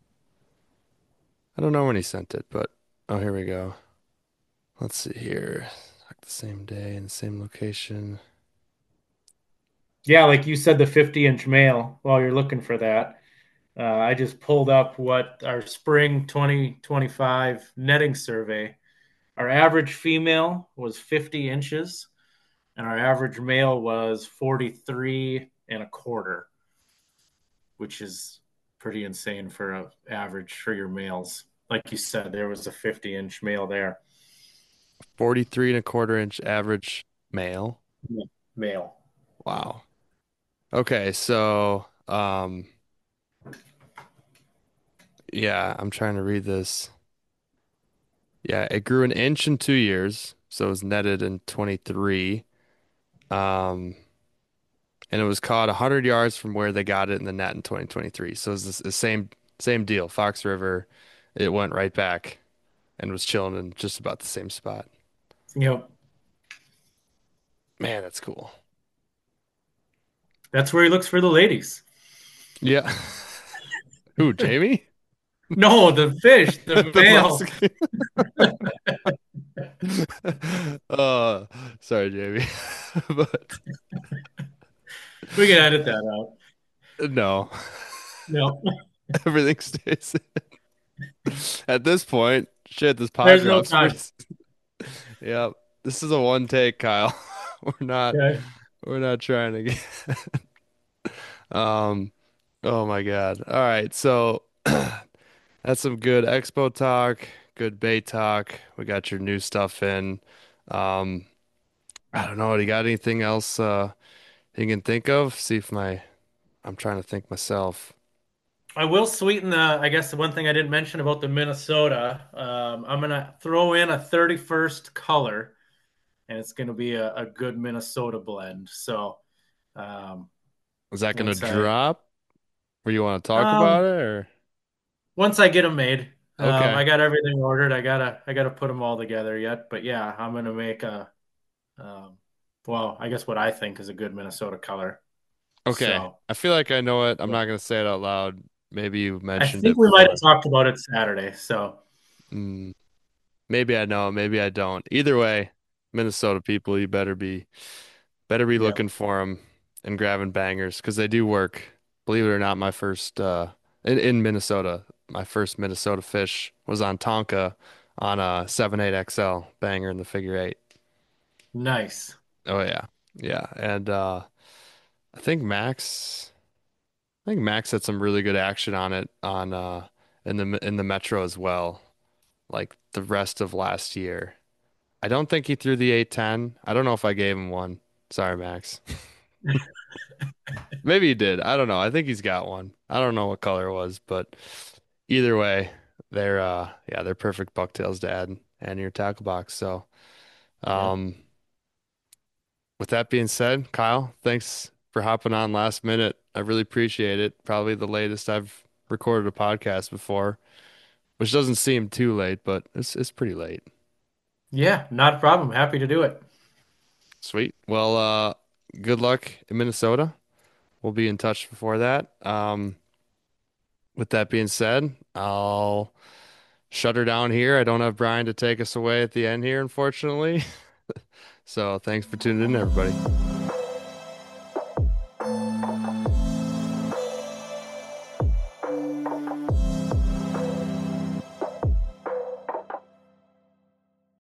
I don't know when he sent it, but oh, here we go. Let's see here. Like the same day in the same location. Yeah, like you said, the fifty inch male. While you're looking for that, uh, I just pulled up what our spring twenty twenty-five netting survey. Our average female was fifty inches, and our average male was forty-three and a quarter, which is pretty insane for a average for your males. Like you said, there was a fifty inch male there. forty-three and a quarter inch average male. Male. Wow. Okay, so um yeah, I'm trying to read this. Yeah, it grew an inch in two years, so it was netted in twenty-three. Um and it was caught one hundred yards from where they got it in the net in twenty twenty-three. So it's the the same same deal. Fox River, it went right back and was chilling in just about the same spot. Yep. Man, that's cool. That's where he looks for the ladies. Yeah. Who, Jamie? No, the fish, the The male. musk. Uh, sorry, Jamie. But We can edit that out. no, No, everything stays in. At this point. Shit, this pod there's no drops time. pretty. Yeah, this is a one take, Kyle. We're not Okay. we're not trying to get um oh my God. All right, so that's some good expo talk, good bait talk. We got your new stuff in. Um, I don't know. Do you got anything else uh you can think of? See if my I'm trying to think myself. I will sweeten the, I guess the one thing I didn't mention about the Minnesota, um, I'm gonna throw in a thirty-first color, and it's gonna be a, a good Minnesota blend. So um, Is that gonna once I drop? Or you want to talk about um, it or once I get them made, um, okay. I got everything ordered. I gotta I gotta put them all together yet. But yeah, I'm gonna make a um, well, I guess what I think is a good Minnesota color. Okay. So I feel like I know it. I'm yeah. not gonna say it out loud. Maybe you I mentioned think it we might have before. talked about it Saturday. So Mm, maybe I know, maybe I don't. Either way, Minnesota people, you better be better be yeah, looking for them and grabbing bangers because they do work. Believe it or not, my first uh in, in Minnesota, my first Minnesota fish was on Tonka on a seven eight X L banger in the figure eight. nice. Oh yeah. Yeah. And uh I think Max I think Max had some really good action on it on uh in the in the Metro as well, like the rest of last year. I don't think he threw the eight ten. I don't know if I gave him one. Sorry, Max. Maybe he did. I don't know. I think he's got one. I don't know what color it was, but either way, they're uh yeah, they're perfect bucktails to add and your tackle box. So, Yeah. um with that being said, Kyle, thanks for hopping on last minute. I really appreciate it. Probably the latest I've recorded a podcast before, which doesn't seem too late, but it's it's pretty late. Yeah, not a problem. Happy to do it. Sweet. Well, uh, good luck in Minnesota. We'll be in touch before that. Um, with that being said, I'll shut her down here. I don't have Brian to take us away at the end here, unfortunately. So thanks for tuning in, everybody.